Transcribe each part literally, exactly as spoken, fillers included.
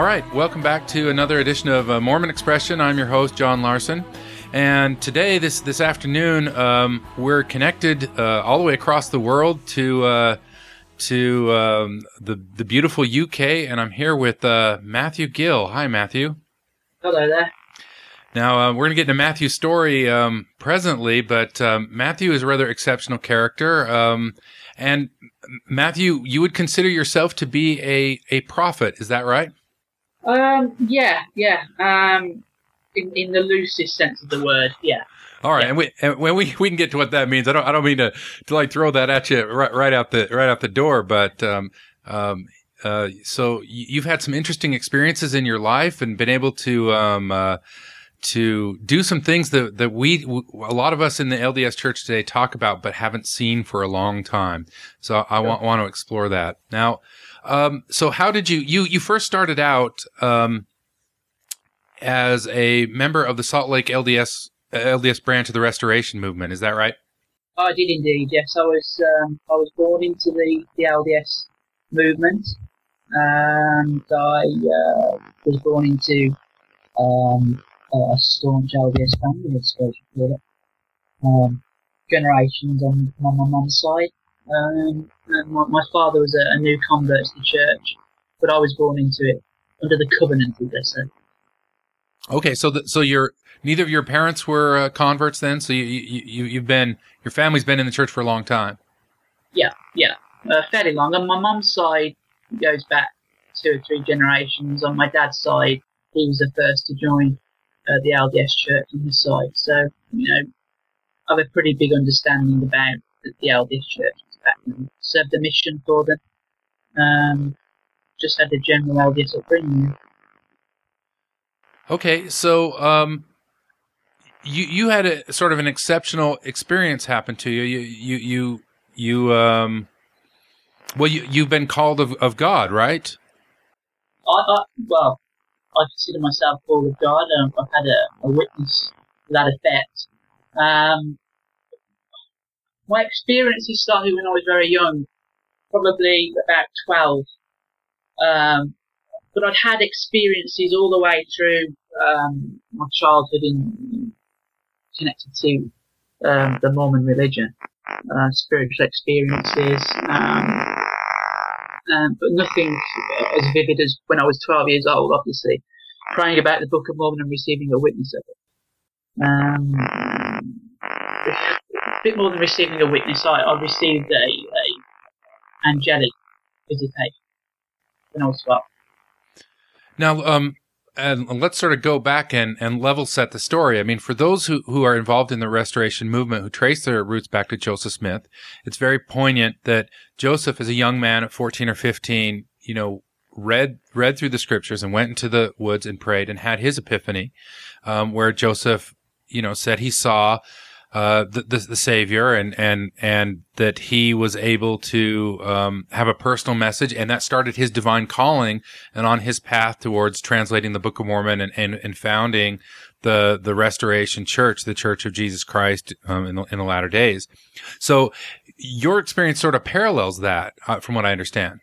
right, welcome back to another edition of uh, Mormon Expression. I'm your host, John Larson, and today, this this afternoon, um, we're connected uh, all the way across the world to uh, to um, the the beautiful U K, and I'm here with uh, Matthew Gill. Hi, Matthew. Hello there. Now, uh, we're going to get into Matthew's story um, presently, but um, Matthew is a rather exceptional character. Um, and Matthew, you would consider yourself to be a, a prophet, is that right? Um, yeah, yeah. Um, in, in the loosest sense of the word, yeah. All right, yeah. and we and when we we can get to what that means. I don't I don't mean to, to like throw that at you right right out the right out the door, but um, um, uh, so you've had some interesting experiences in your life and been able to um, uh, to do some things that, that we, a lot of us in the L D S church today talk about, but haven't seen for a long time. So I want, want to explore that. Now, um, so how did you, you, you first started out, um, as a member of the Salt Lake L D S, L D S branch of the Restoration Movement. Is that right? I did indeed, yes. I was, um, I was born into the, the L D S movement, and I, uh, was born into, um, a staunch L D S family, I suppose you call it. Um, generations on my, my mum's side. Um, and my, my father was a, a new convert to the church, but I was born into it under the covenant, as they say. Okay, so the, so your neither of your parents were uh, converts then. So you you you you've been your family's been in the church for a long time. Yeah, yeah, uh, fairly long. On my mum's side, it goes back two or three generations. On my dad's side, he was the first to join Uh, the L D S church on his side, so you know, I have a pretty big understanding about the, the L D S church. Back then, served a mission for them. Um, just had a general L D S upbringing. Okay, so um, you you had a sort of an exceptional experience happen to you. You you you you um, well, you you've been called of, of God, right? I, I well. I consider myself called of God. Um, I've had a, a witness to that effect. Um, my experiences started when I was very young, probably about twelve. Um, but I'd had experiences all the way through um, my childhood in, connected to um, the Mormon religion, uh, spiritual experiences. Um, Um, but nothing as vivid as when I was twelve years old, obviously, praying about the Book of Mormon and receiving a witness of it. Um, a bit more than receiving a witness, I, I received a, a angelic visitation when I was twelve. Now, um, and let's sort of go back and, and level set the story. I mean, for those who, who are involved in the Restoration Movement, who trace their roots back to Joseph Smith, it's very poignant that Joseph, as a young man at fourteen or fifteen, you know, read read through the scriptures and went into the woods and prayed and had his epiphany, um, where Joseph, you know, said he saw uh, the, the the Savior and and and that he was able to um, have a personal message, and that started his divine calling and on his path towards translating the Book of Mormon and and, and founding the the Restoration Church, the Church of Jesus Christ um, in the, in the latter days. So your experience sort of parallels that, uh, from what I understand.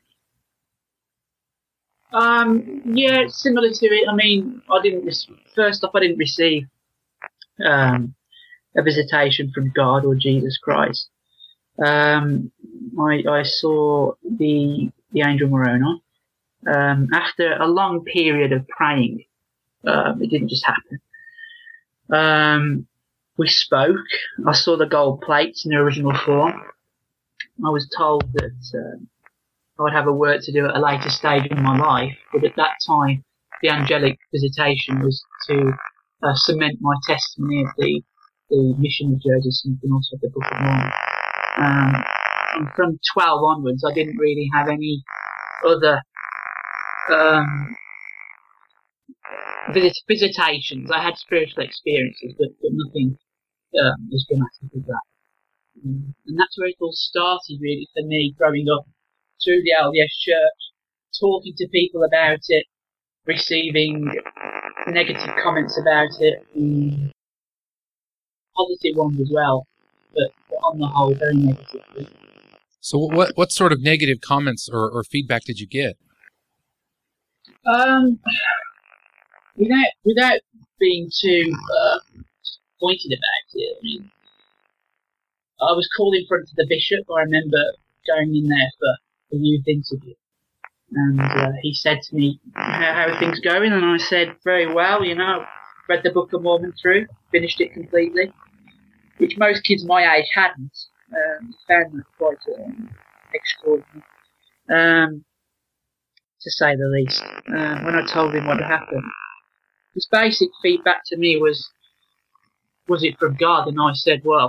Um, yeah, it's similar to it. I mean, I didn't. First off, I didn't receive um, a visitation from God or Jesus Christ. Um, I, I saw the the angel Moroni um, after a long period of praying. Um, it didn't just happen. Um, we spoke. I saw the gold plates in their original form. I was told that uh, I would have a work to do at a later stage in my life, but at that time, the angelic visitation was to uh, cement my testimony of the, the mission of Joseph Smith and also the Book of Mormon. Um, and from twelve onwards, I didn't really have any other um, visit, visitations. I had spiritual experiences, but, but nothing um, as dramatic as that. Um, and that's where it all started, really, for me, growing up through the L D S church, talking to people about it, receiving negative comments about it, and positive ones as well, but, but on the whole, very negative. So what what sort of negative comments or, or feedback did you get? Um, without without being too uh, pointed about it, I mean, I was called in front of the bishop. I remember going in there for a youth interview, and uh, he said to me, how, how are things going? And I said, very well, you know, read the Book of Mormon through, finished it completely, which most kids my age hadn't. Um, found that quite um, extraordinary, um, to say the least. Um, when I told him what had happened, his basic feedback to me was, was it from God? And I said, well,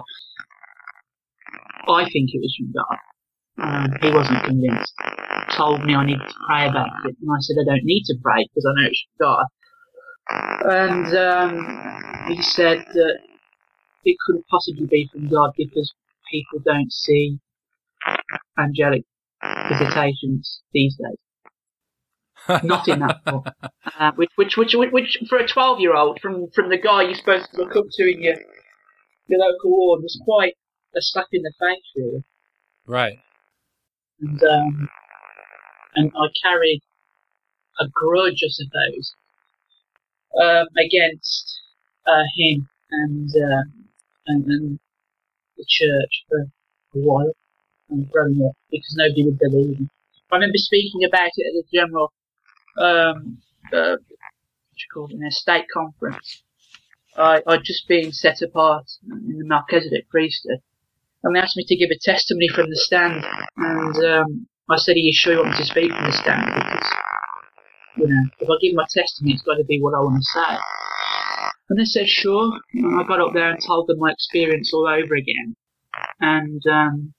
I think it was from God. Um, he wasn't convinced. Told me I needed to pray about it, and I said I don't need to pray because I know it's from God. And um, he said that it couldn't possibly be from God because people don't see angelic visitations these days. Not in that form. Uh, which, which, which, which, which, for a twelve-year-old, from from the guy you're supposed to look up to in your your local ward, was quite a slap in the face, really. Right. And um, and I carried a grudge, I suppose, um, against uh, him and, uh, and and the church for a while and growing up because nobody would believe me. I remember speaking about it at a general, um, uh, what you call it, a state conference. I, I'd just been set apart in the Melchizedek priesthood, and they asked me to give a testimony from the stand, and um, I said, are you sure you want me to speak from the stand? Because, you know, if I give my testimony, it's got to be what I want to say. And they said, sure. And I got up there and told them my experience all over again. And um,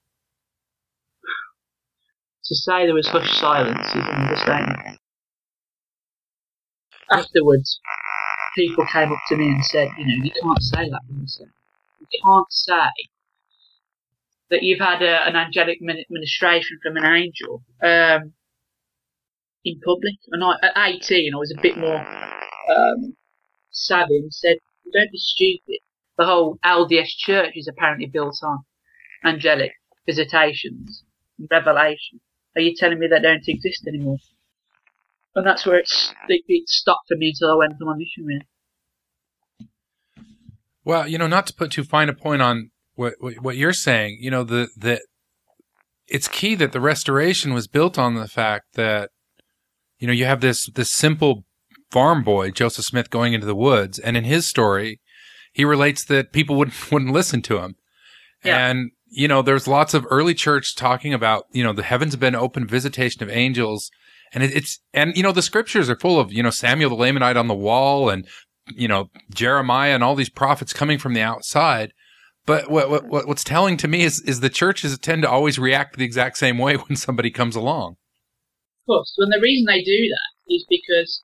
to say there was hushed silence is an understatement. Afterwards, people came up to me and said, you know, you can't say that from the stand. You can't say that you've had a, an angelic ministration from an angel um, in public. And I, at eighteen, I was a bit more um, savvy and said, don't be stupid. The whole L D S church is apparently built on angelic visitations and revelation. Are you telling me they don't exist anymore? And that's where it's, it, it stopped for me until I went to my mission, really. Well, you know, not to put too fine a point on what what, what you're saying, you know, the, the it's key that the restoration was built on the fact that, you know, you have this this simple farm boy, Joseph Smith, going into the woods, and in his story, he relates that people wouldn't wouldn't listen to him. Yeah. And, you know, there's lots of early church talking about, you know, the heavens have been open, visitation of angels, and it, it's and you know, the scriptures are full of, you know, Samuel the Lamanite on the wall, and, you know, Jeremiah and all these prophets coming from the outside. But what, what what's telling to me is is the churches tend to always react the exact same way when somebody comes along. Of course, and the reason they do that is because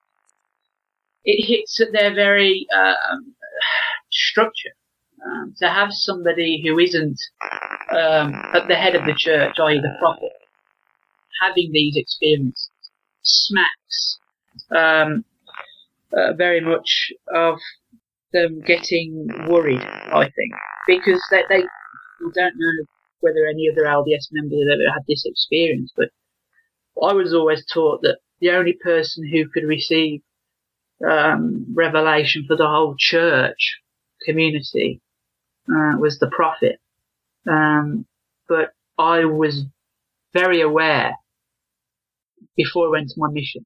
it hits at their very um, structure. Um, to have somebody who isn't um, at the head of the church, that is the prophet, having these experiences smacks um, uh, very much of them getting worried, I think, because they, they don't know whether any other L D S members have ever had this experience, but I was always taught that the only person who could receive um, revelation for the whole church community uh, was the prophet. Um, but I was very aware before I went to my mission.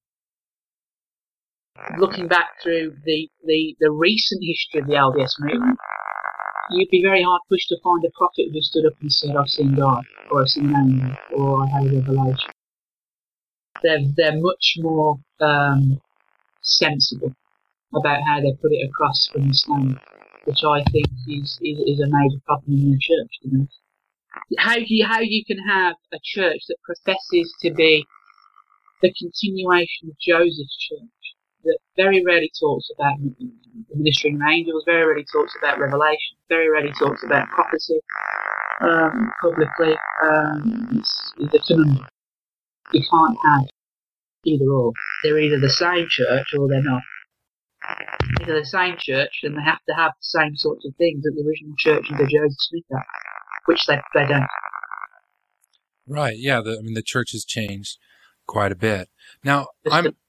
Looking back through the, the, the recent history of the L D S movement, you'd be very hard pushed to find a prophet who stood up and said, I've seen God, or I've seen an angel, or I had a revelation. They're, they're much more um, sensible about how they put it across from the stand, which I think is, is, is a major problem in the church. You know? How do you, how you can have a church that professes to be the continuation of Joseph's church, that very rarely talks about ministering angels, very rarely talks about revelation, very rarely talks about prophecy um, publicly. Um, it's, it's a conundrum. You can't have either or. They're either the same church or they're not. Either the same church, and they have to have the same sorts of things that the original church under Joseph Smith had, which they, they don't. Right, yeah, the, I mean, the church has changed quite a bit. Now, Just I'm... the,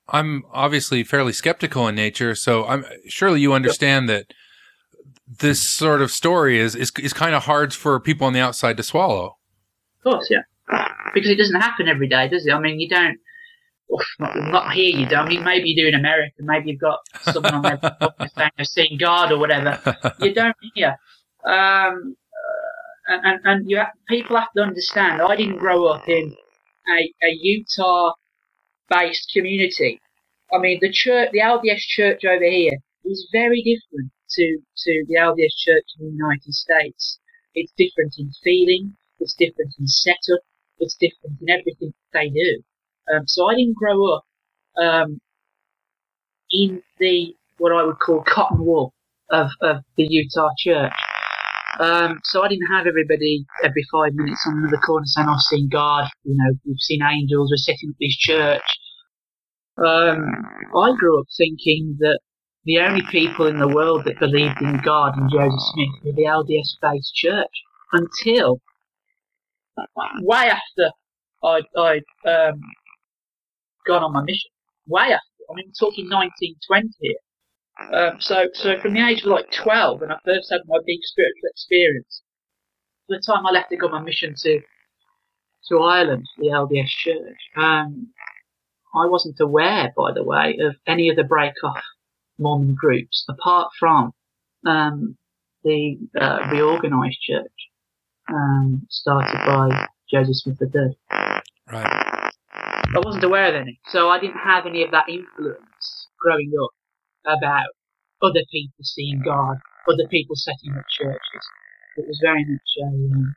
I'm obviously fairly skeptical in nature, so I'm surely you understand that this sort of story is, is, is kind of hard for people on the outside to swallow. Of course, yeah. Because it doesn't happen every day, does it? I mean, you don't, well, not, not here you don't. I mean, maybe you do in America. Maybe you've got someone on there saying they've seen God or whatever. You don't here. Um, uh, and, and, and you have, people have to understand, I didn't grow up in a, a Utah-based community. I mean, the church, the L D S church over here is very different to, to the L D S church in the United States. It's different in feeling. It's different in setup. It's different in everything they do. Um, so I didn't grow up um, in the what I would call cotton wool of, of the Utah church. Um, so I didn't have everybody every five minutes on another corner saying, "I've seen God." You know, we've seen angels. We're setting up this church. Um, I grew up thinking that the only people in the world that believed in God and Joseph Smith were the L D S-based church until way after I'd, I'd um, gone on my mission. Way after. I mean, we're talking nineteen twenty here. Um, so, so from the age of like twelve, when I first had my big spiritual experience, to the time I left to go on my mission to to Ireland, the L D S church, um, I wasn't aware, by the way, of any of the break-off Mormon groups, apart from um, the uh, reorganised church um, started by Joseph Smith the third. Right. I wasn't aware of any, so I didn't have any of that influence growing up about other people seeing God, other people setting up churches. It was very much a, um,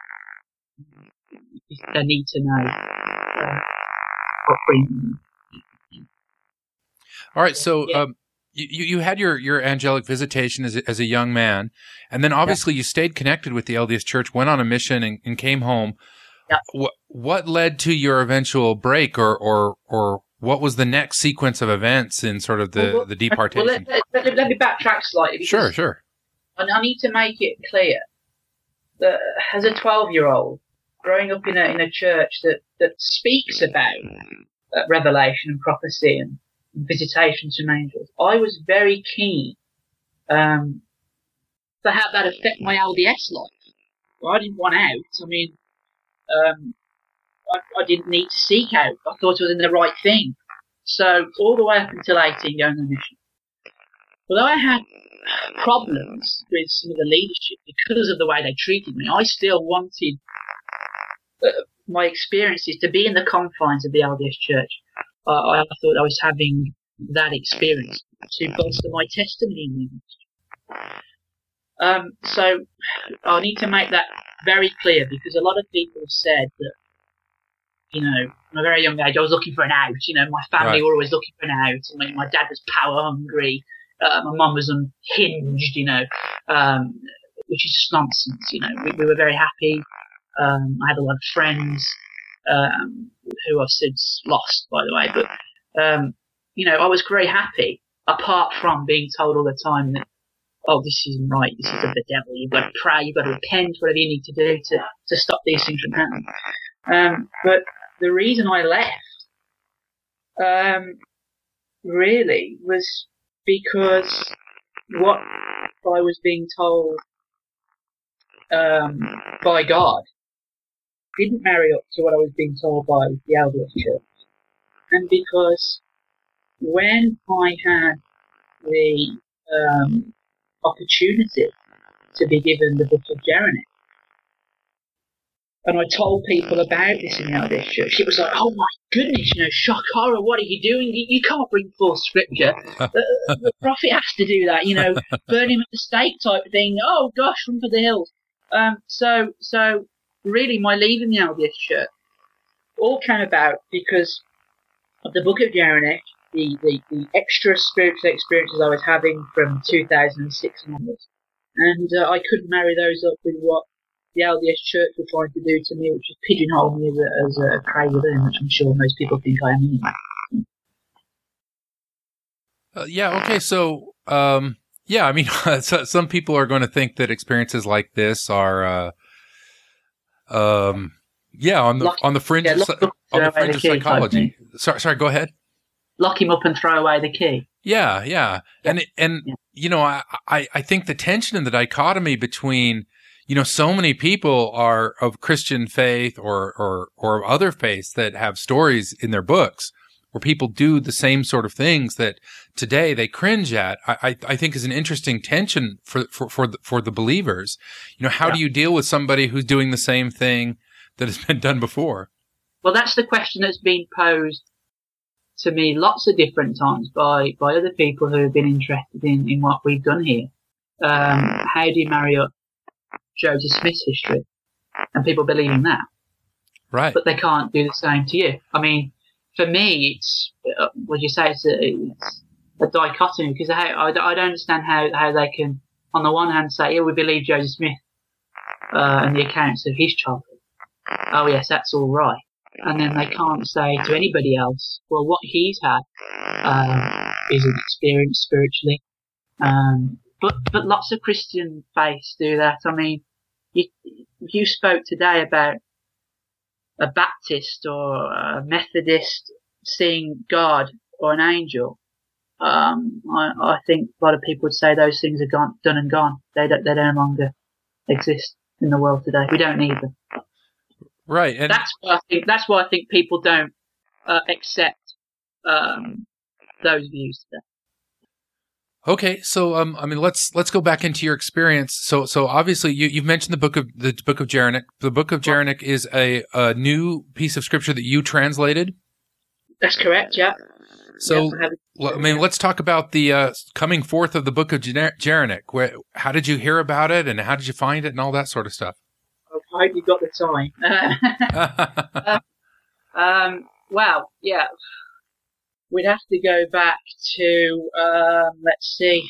a need to know uh, upbringing. All right, so yeah. um, you you had your, your angelic visitation as a, as a young man, and then obviously yeah. you stayed connected with the L D S Church, went on a mission, and, and came home. Yeah. What what led to your eventual break, or or or what was the next sequence of events in sort of the, well, the departation? Well, let, let, let me backtrack slightly. Sure, sure. I, I need to make it clear that as a twelve-year-old, growing up in a in a church that, that speaks about uh, revelation and prophecy and, and visitations from angels, I was very keen um, to have that affect my L D S life. Well, I didn't want out. I mean, um, I, I didn't need to seek out. I thought I was in the right thing. So all the way up until eighteen, going on a mission. Although I had problems with some of the leadership because of the way they treated me, I still wanted uh, my experiences to be in the confines of the L D S church. Uh, I thought I was having that experience to bolster my testimony in the ministry. Um, so I need to make that very clear, because a lot of people have said that, you know, from a very young age, I was looking for an out. You know, my family Right. were always looking for an out. I mean, my dad was power hungry. Uh, my mum was unhinged, you know, um, which is just nonsense. You know, we, we were very happy. Um, I had a lot of friends um, who I've since lost, by the way. But, um, you know, I was very happy, apart from being told all the time that, oh, this isn't right, this is of the devil, you've got to pray, you've got to repent, whatever you need to do to, to stop these things from happening. Um, but the reason I left, um, really was because what I was being told um, by God didn't marry up to what I was being told by the L D S Church. And because when I had the um, opportunity to be given the book of Jeremiah, and I told people about this in the L D S Church, it was like, oh my goodness, you know, shock horror, what are you doing? You, you can't bring forth scripture. the, the prophet has to do that, you know, burn him at the stake type of thing. Oh gosh, run for the hills. Um, so, so really my leaving the L D S Church all came about because of the book of Jeremiah, the, the, the extra spiritual experiences I was having from two thousand six onwards. And uh, I couldn't marry those up with what the L D S Church were trying to do to me, which is pigeonhole me as a, as a crazy villain, which I'm sure most people think I am anyway. Uh, yeah, okay, so, um, yeah, I mean, so, some people are going to think that experiences like this are, uh, um, yeah, on the Lucky. on the fringe Yeah, of, look, look, on the uh, fringe of kid, psychology. Sorry, sorry, go ahead. lock him up and throw away the key. Yeah, yeah. Yeah. And, and Yeah. you know, I, I, I think the tension and the dichotomy between, you know, so many people are of Christian faith or, or, or other faiths that have stories in their books where people do the same sort of things that today they cringe at, I, I, I think is an interesting tension for, for, for the, for the believers. You know, how Yeah. do you deal with somebody who's doing the same thing that has been done before? Well, that's the question that's been posed to me lots of different times by, by other people who have been interested in, in what we've done here. Um, how do you marry up Joseph Smith's history? And people believe in that, Right. but they can't do the same to you. I mean, for me, it's, uh, would you say it's a, it's a dichotomy, because I, I, I don't understand how, how they can, on the one hand, say, yeah, we believe Joseph Smith uh, and the accounts of his childhood. Oh, yes, that's all right. And then they can't say to anybody else, well, what he's had um, is an experience spiritually. Um, but but lots of Christian faiths do that. I mean, you, you spoke today about a Baptist or a Methodist seeing God or an angel. Um, I, I think a lot of people would say those things are gone, done and gone. They don't, they no longer exist in the world today. We don't need them. Right. And That's why I think. That's why I think people don't uh, accept um, those views today. okay, so um, I mean, let's let's go back into your experience. So, so obviously, you you've mentioned the book of the book of Jeranik. The book of Jeranik is a, a new piece of scripture that you translated. That's correct. Yeah. So, Yeah, I have- l- I mean, let's talk about the uh, coming forth of the book of Jer- Jeranik. Where, how did you hear about it, and how did you find it, and all that sort of stuff? I hope you got the time. um, well, yeah, we'd have to go back to um, let's see,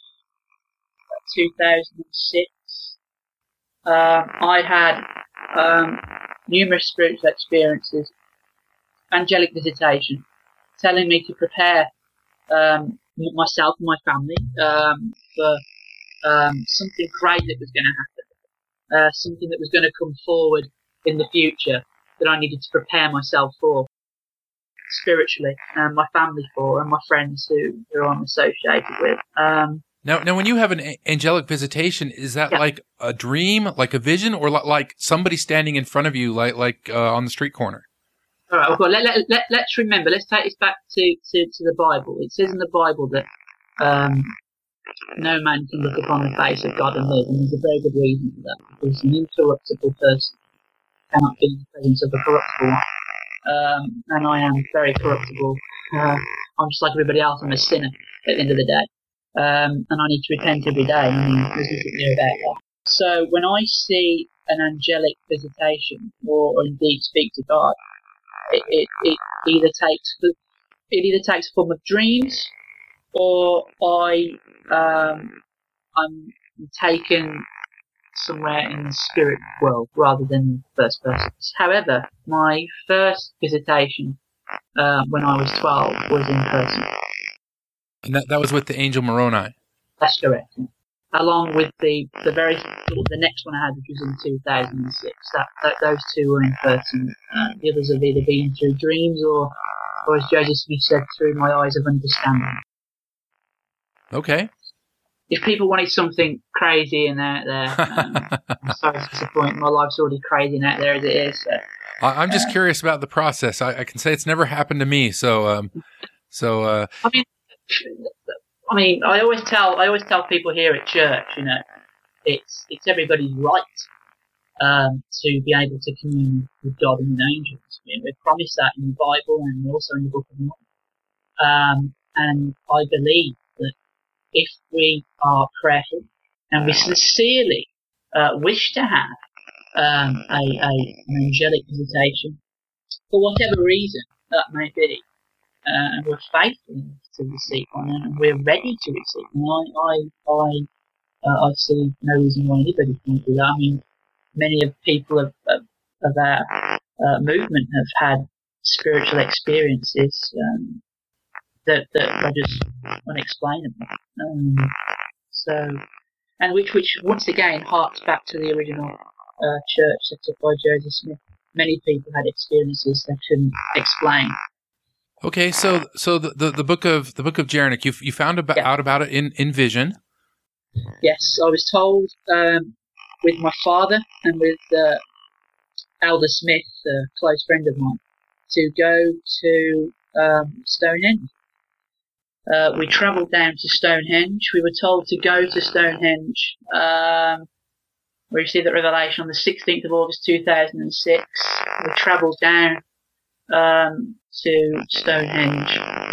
two thousand six. Um, I had um, numerous spiritual experiences, angelic visitation, telling me to prepare um, myself and my family um, for um, something great that was going to happen. Uh, something that was going to come forward in the future that I needed to prepare myself for spiritually, and my family for, and my friends who, who I'm associated with. Um, now, now, when you have an a- angelic visitation, is that Yeah. like a dream, like a vision, or li- like somebody standing in front of you, like like uh, on the street corner? all right, well, let, let, let, let's remember, let's take this back to, to, to the Bible. It says in the Bible that um, no man can look upon the face of God and live, and there's a very good reason for that, because an incorruptible person cannot be in the presence of a corruptible one. Um, and I am very corruptible. Uh, I'm just like everybody else. I'm a sinner at the end of the day. Um, and I need to repent every day. I mean, there's nothing new about that. So when I see an angelic visitation, or, or indeed speak to God, it, it, it either takes the, it either takes the form of dreams, or I um, I'm taken somewhere in the spirit world rather than first person. However, my first visitation uh, when I was twelve was in person. And that that was with the angel Moroni. That's correct. Along with the the very the next one I had, which was in two thousand six. That, that those two were in person. Uh, the others have either been through dreams or, or as Joseph Smith said, through my eyes of understanding. Okay. If people wanted something crazy and out there, um, I'm sorry to disappoint. My life's already crazy and out there as it is. So. I, I'm just curious about the process. I, I can say it's never happened to me. So, um, so uh, I mean, I mean, I always tell, I always tell people here at church, you know, it's it's everybody's right um, to be able to commune with God and with angels. I mean, we're promised that in the Bible and also in the Book of Mormon. Um, and I believe that if we are prayerful and we sincerely uh, wish to have um, a, a an angelic visitation, for whatever reason that may be, uh, and we're faithful enough to receive one, and we're ready to receive one, I, I, I, uh, I see no reason why anybody can't do that. I mean, many of people of, of, of our uh, movement have had spiritual experiences um, that that are just unexplainable. Um, so, and which which once again harks back to the original uh, church set up by Joseph Smith. Many people had experiences they couldn't explain. Okay, so so the, the, the book of the book of Jeraneck, you you found about, Yeah. out about it in, in vision. Yes, I was told um, with my father and with uh, Elder Smith, a close friend of mine, to go to um, Stonehenge. Uh, we travelled down to Stonehenge. We were told to go to Stonehenge. Um, we received that revelation on the sixteenth of August two thousand six. We travelled down um, to Stonehenge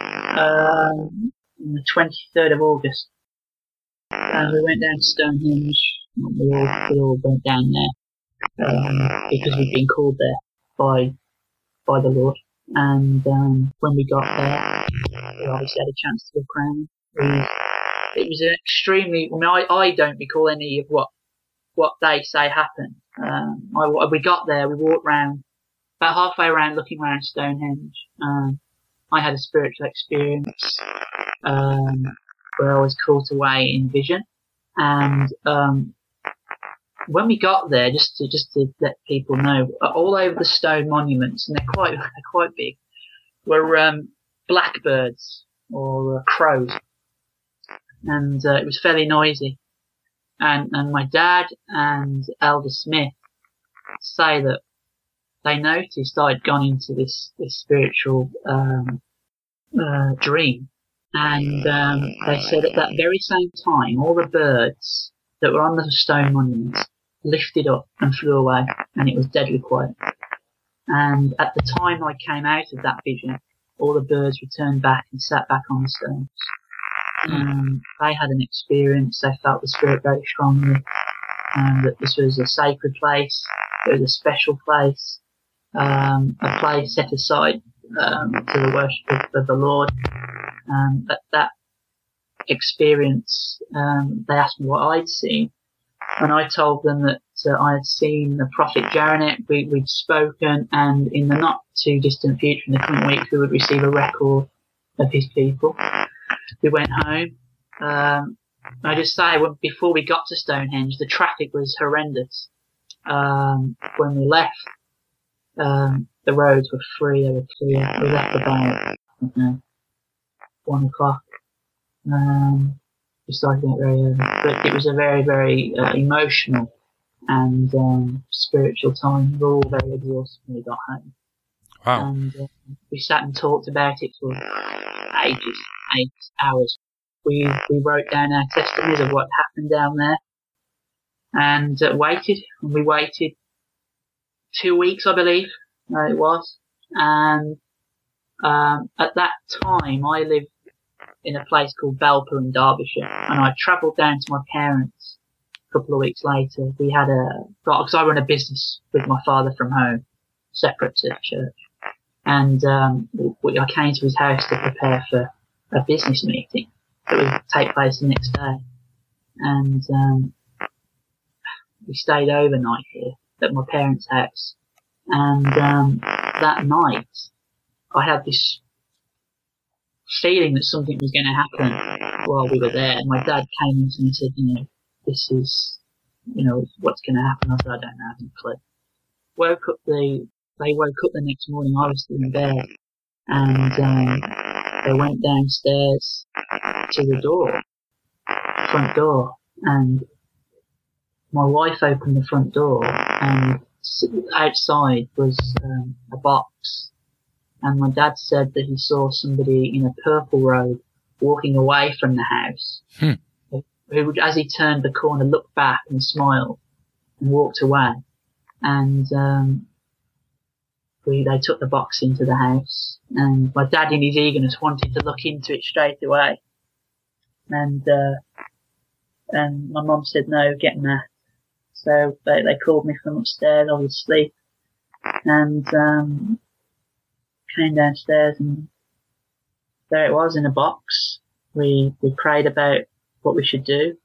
um, on the twenty-third of August. And we went down to Stonehenge. We all, we all went down there um, because we'd been called there by by the Lord. And um, when we got there, we obviously had a chance to look around. We, it was an extremely. I mean, I, I don't recall any of what what they say happened. Um, I, we got there, we walked round, about halfway around, looking around Stonehenge. Um, I had a spiritual experience um, where I was caught away in vision, and um, when we got there, just to just to let people know, all over the stone monuments, and they're quite they're quite big, were um, blackbirds or uh, crows, and uh, it was fairly noisy. And and my dad and Elder Smith say that they noticed I'd gone into this this spiritual um, uh, dream, and um, they said at that very same time, all the birds that were on the stone monuments lifted up and flew away, and it was deadly quiet. And at the time I came out of that vision, all the birds returned back and sat back on the stones. Um, they had an experience, they felt the Spirit very strongly, and that this was a sacred place, it was a special place, um, a place set aside um, to the worship of, of the Lord. Um, at that experience, um, they asked me what I'd seen, and I told them that uh, I had seen the prophet Jeraneck, we, we'd spoken, and in the not too distant future, in the coming week, we would receive a record of his people. We went home. Um, I just say, when, before we got to Stonehenge, the traffic was horrendous. Um, when we left, um, the roads were free, they were clear. We left about, I don't know, one o'clock. Um, we started out very early. But it was a very, very uh, emotional and um, spiritual time. We were all very exhausted when we got home. Wow. And uh, we sat and talked about it for ages. Eight hours. We we wrote down our testimonies of what happened down there, and uh, waited. And we waited two weeks, I believe uh, it was. And um, at that time, I lived in a place called Belper in Derbyshire, and I travelled down to my parents. A couple of weeks later, we had a because I run a business with my father from home, separate to church, and um, we, I came to his house to prepare for a business meeting that would take place the next day, and um, we stayed overnight here at my parents' house. And um, that night, I had this feeling that something was going to happen while we were there. And my dad came in to me and said, "You know, this is, you know, what's going to happen." I said, "I don't know, I haven't a clue." Woke up the, they woke up the next morning. I was still in bed, and um, they went downstairs to the door, front door, and my wife opened the front door, and outside was um, a box, and my dad said that he saw somebody in a purple robe walking away from the house, hmm. who, as he turned the corner, looked back and smiled and walked away, and um, We, they took the box into the house, and my dad, in his eagerness, wanted to look into it straight away. And uh, and my mum said, "No, get in there." So they, they called me from upstairs. I was asleep, and um, came downstairs, and there it was in a box. We we prayed about what we should do.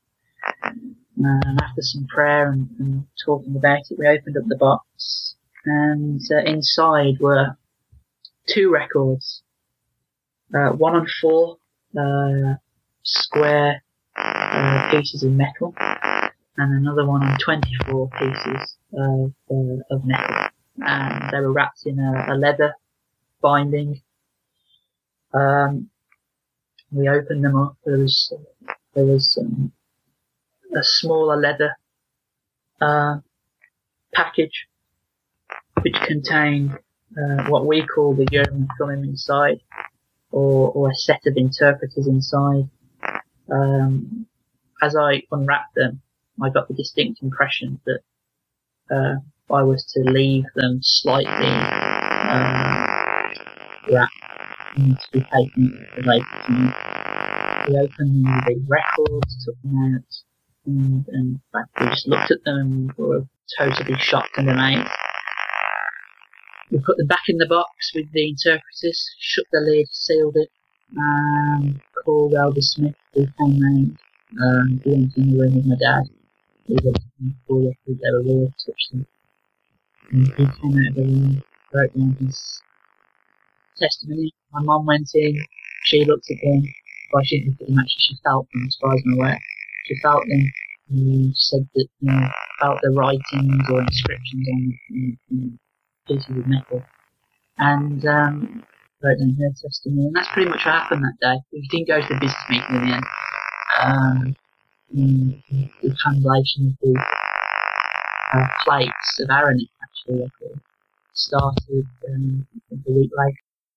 And after some prayer and, and talking about it, we opened up the box. And uh, inside were two records, uh, one on four uh, square uh, pieces of metal, and another one on twenty-four pieces of, uh, of metal. And they were wrapped in a, a leather binding. Um, we opened them up. There was there was um, a smaller leather uh, package which contained uh, what we call the Urim and Thummim inside, or, or a set of interpreters inside. Um, as I unwrapped them, I got the distinct impression that uh, I was to leave them slightly um, wrapped and to be taken away from me. We opened the records, took them out, and, and we just looked at them and were totally shocked and amazed. We put them back in the box with the interpreters, shut the lid, sealed it, and called Elder Smith, who came round. Um, he went in the room with my dad. He looked at them before they were real, touched them. And he came out of the room, wrote down his testimony. My mum went in, she looked at them. Well, she didn't look at them actually, she felt them as far as I'm aware. She felt them and said that, you know, felt the writings or inscriptions on, on, on pieces of metal. And, um, wrote down her testimony. And that's pretty much what happened that day. We didn't go to the business meeting in the end. Um, the translation of the uh, plates of Aaronic actually started um, a week later.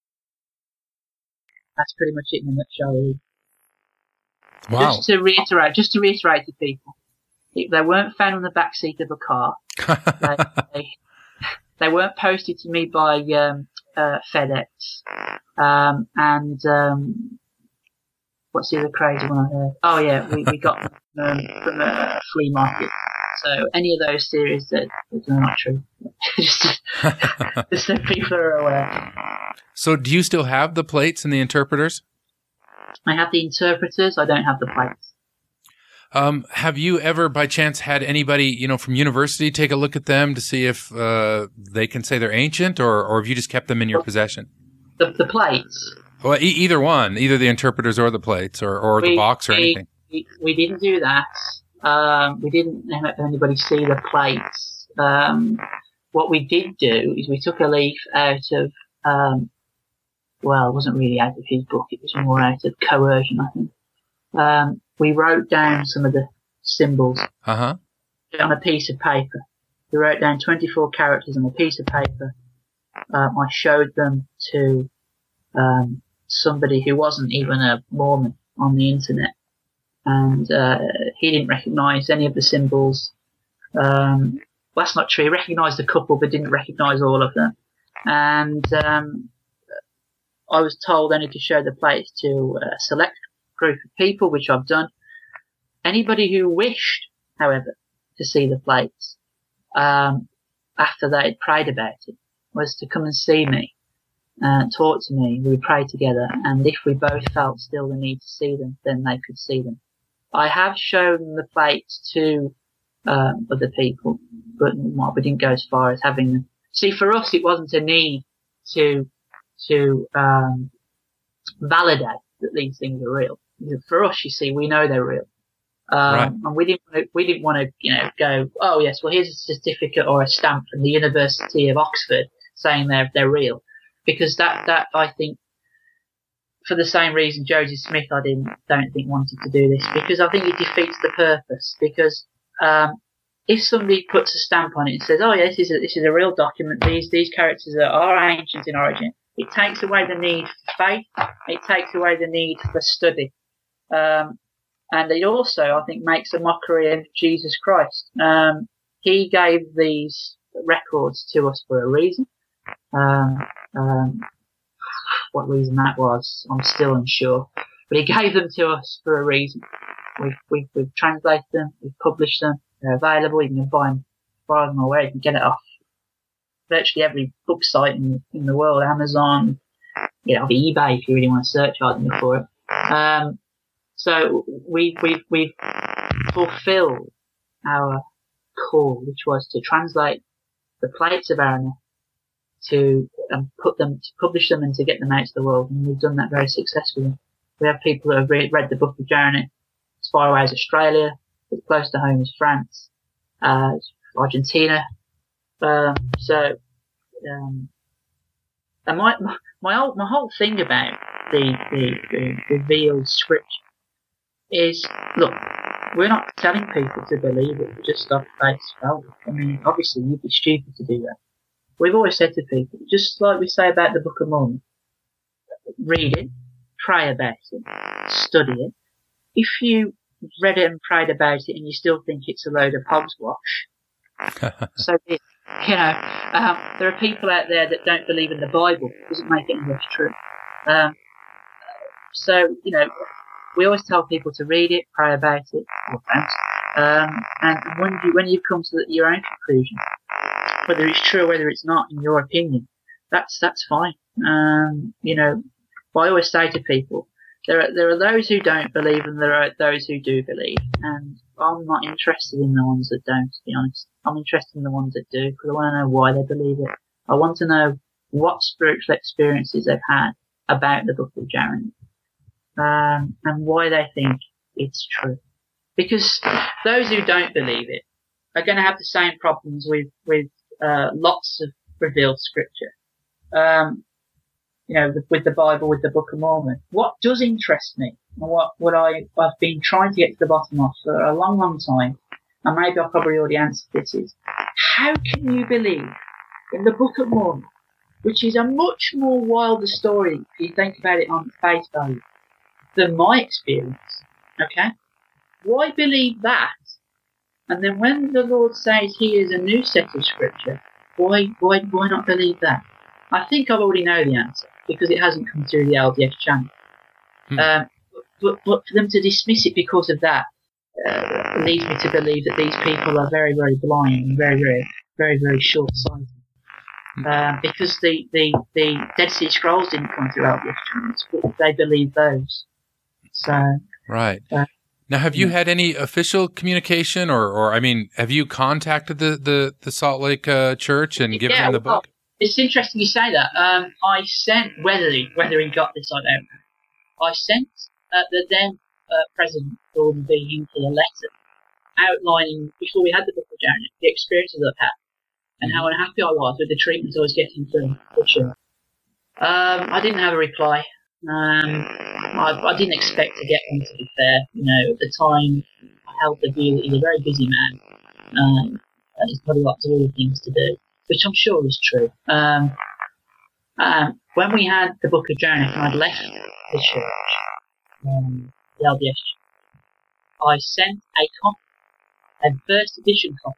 That's pretty much it in a nutshell. Wow. Just to reiterate, just to reiterate to people, if they weren't found on the back seat of a car. they, they, they weren't posted to me by um, uh, FedEx, um, and um, what's the other crazy one I heard? Oh yeah, we, we got them um, from a flea market. So any of those theories that, that are not true, just, just so people are aware. So do you still have the plates and the interpreters? I have the interpreters. I don't have the plates. Um, have you ever, by chance, had anybody, you know, from university take a look at them to see if uh, they can say they're ancient, or, or have you just kept them in your possession? The, the plates. Well, e- either one, either the interpreters or the plates, or, or we, the box, or we, anything. We, we didn't do that. Um, we didn't let anybody see the plates. Um, what we did do is we took a leaf out of, um, well, it wasn't really out of his book. It was more out of coercion, I think. Um, we wrote down some of the symbols uh-huh. on a piece of paper. We wrote down twenty-four characters on a piece of paper. Um, I showed them to um, somebody who wasn't even a Mormon on the internet, and uh, he didn't recognise any of the symbols. Um, well, that's not true. He recognised a couple, but didn't recognise all of them. And um, I was told only to show the plates to a select group of people, which I've done. Anybody who wished, however, to see the plates um, after they had prayed about it was to come and see me, uh, talk to me. We would pray together, and if we both felt still the need to see them, then they could see them. I have shown the plates to um, other people, but well, we didn't go as far as having them. See, for us, it wasn't a need to to um, validate that these things are real. For us, you see, we know they're real, um, right. and we didn't want to, we didn't want to, you know, go, oh yes, well here's a certificate or a stamp from the University of Oxford saying they're they're real, because that that I think, for the same reason Joseph Smith, I didn't don't think wanted to do this, because I think it defeats the purpose. Because um, if somebody puts a stamp on it and says, oh yeah, this is a, this is a real document, these these characters are, are ancient in origin, it takes away the need for faith, it takes away the need for study. Um, and it also, I think, makes a mockery of Jesus Christ. Um, he gave these records to us for a reason. Um, um, what reason that was, I'm still unsure. But he gave them to us for a reason. We've, we've, we've translated them, we've published them, they're available, you can buy them, buy them away, you can get it off virtually every book site in, in the world, Amazon, you know, eBay if you really want to search hard enough for it. Um, So we, we, we've fulfilled our call, which was to translate the plates of Aaronic, to um, put them, to publish them and to get them out to the world. And we've done that very successfully. We have people who have re- read the book of Aaronic as far away as Australia, as close to home as France, uh, Argentina. Um, so, um, and my, my, my whole, my whole thing about the, the, the revealed scripture is, look, we're not telling people to believe it just off face value. I mean, obviously you'd be stupid to do that. We've always said to people, just like we say about the Book of Mormon, read it, pray about it, study it. If you read it and prayed about it and you still think it's a load of hogwash, so it, you know, um, there are people out there that don't believe in the Bible. It doesn't make it any less true. Um, so, you know, we always tell people to read it, pray about it, or don't. Um, and when you when you come to your own conclusion, whether it's true or whether it's not, in your opinion, that's that's fine. Um, you know, I always say to people, there are there are those who don't believe and there are those who do believe, and I'm not interested in the ones that don't, to be honest. I'm interested in the ones that do, because I want to know why they believe it. I want to know what spiritual experiences they've had about the Book of Jeremiah, um, and why they think it's true. Because those who don't believe it are going to have the same problems with with uh, lots of revealed scripture. Um, you know, with, with the Bible, with the Book of Mormon. What does interest me, and what, what I, I've been trying to get to the bottom of for a long, long time, and maybe I've probably already answered this, is how can you believe in the Book of Mormon, which is a much more wilder story if you think about it on face value than my experience, okay? Why believe that? And then when the Lord says here's a new set of scripture, why, why, why not believe that? I think I already know the answer, because it hasn't come through the L D S channel. Hmm. Um, but, but for them to dismiss it because of that uh, leads me to believe that these people are very, very blind and very, very, very, very short-sighted. Hmm. Um, because the, the, the Dead Sea Scrolls didn't come through L D S channels, but they believe those. So right. Uh, now, have you had any official communication, or, or I mean, have you contacted the, the, the Salt Lake uh, Church and given yeah, them the well, book? It's interesting you say that. Um, I sent, whether he, whether he got this, I don't know. I sent uh, the then uh, President Gordon B. Hinckley a letter outlining, before we had the Book of Jeremiah, the experiences I've had and how unhappy I was with the treatment I was getting from the church. Um, I didn't have a reply. Um, I, I didn't expect to get one, to be fair. You know, at the time, I held the view that he's a very busy man. Um, and he's probably got other things to do, which I'm sure is true. Um, um, when we had the Book of Jeremiah and I'd left the church, um, the L D S, I sent a copy, a first edition copy,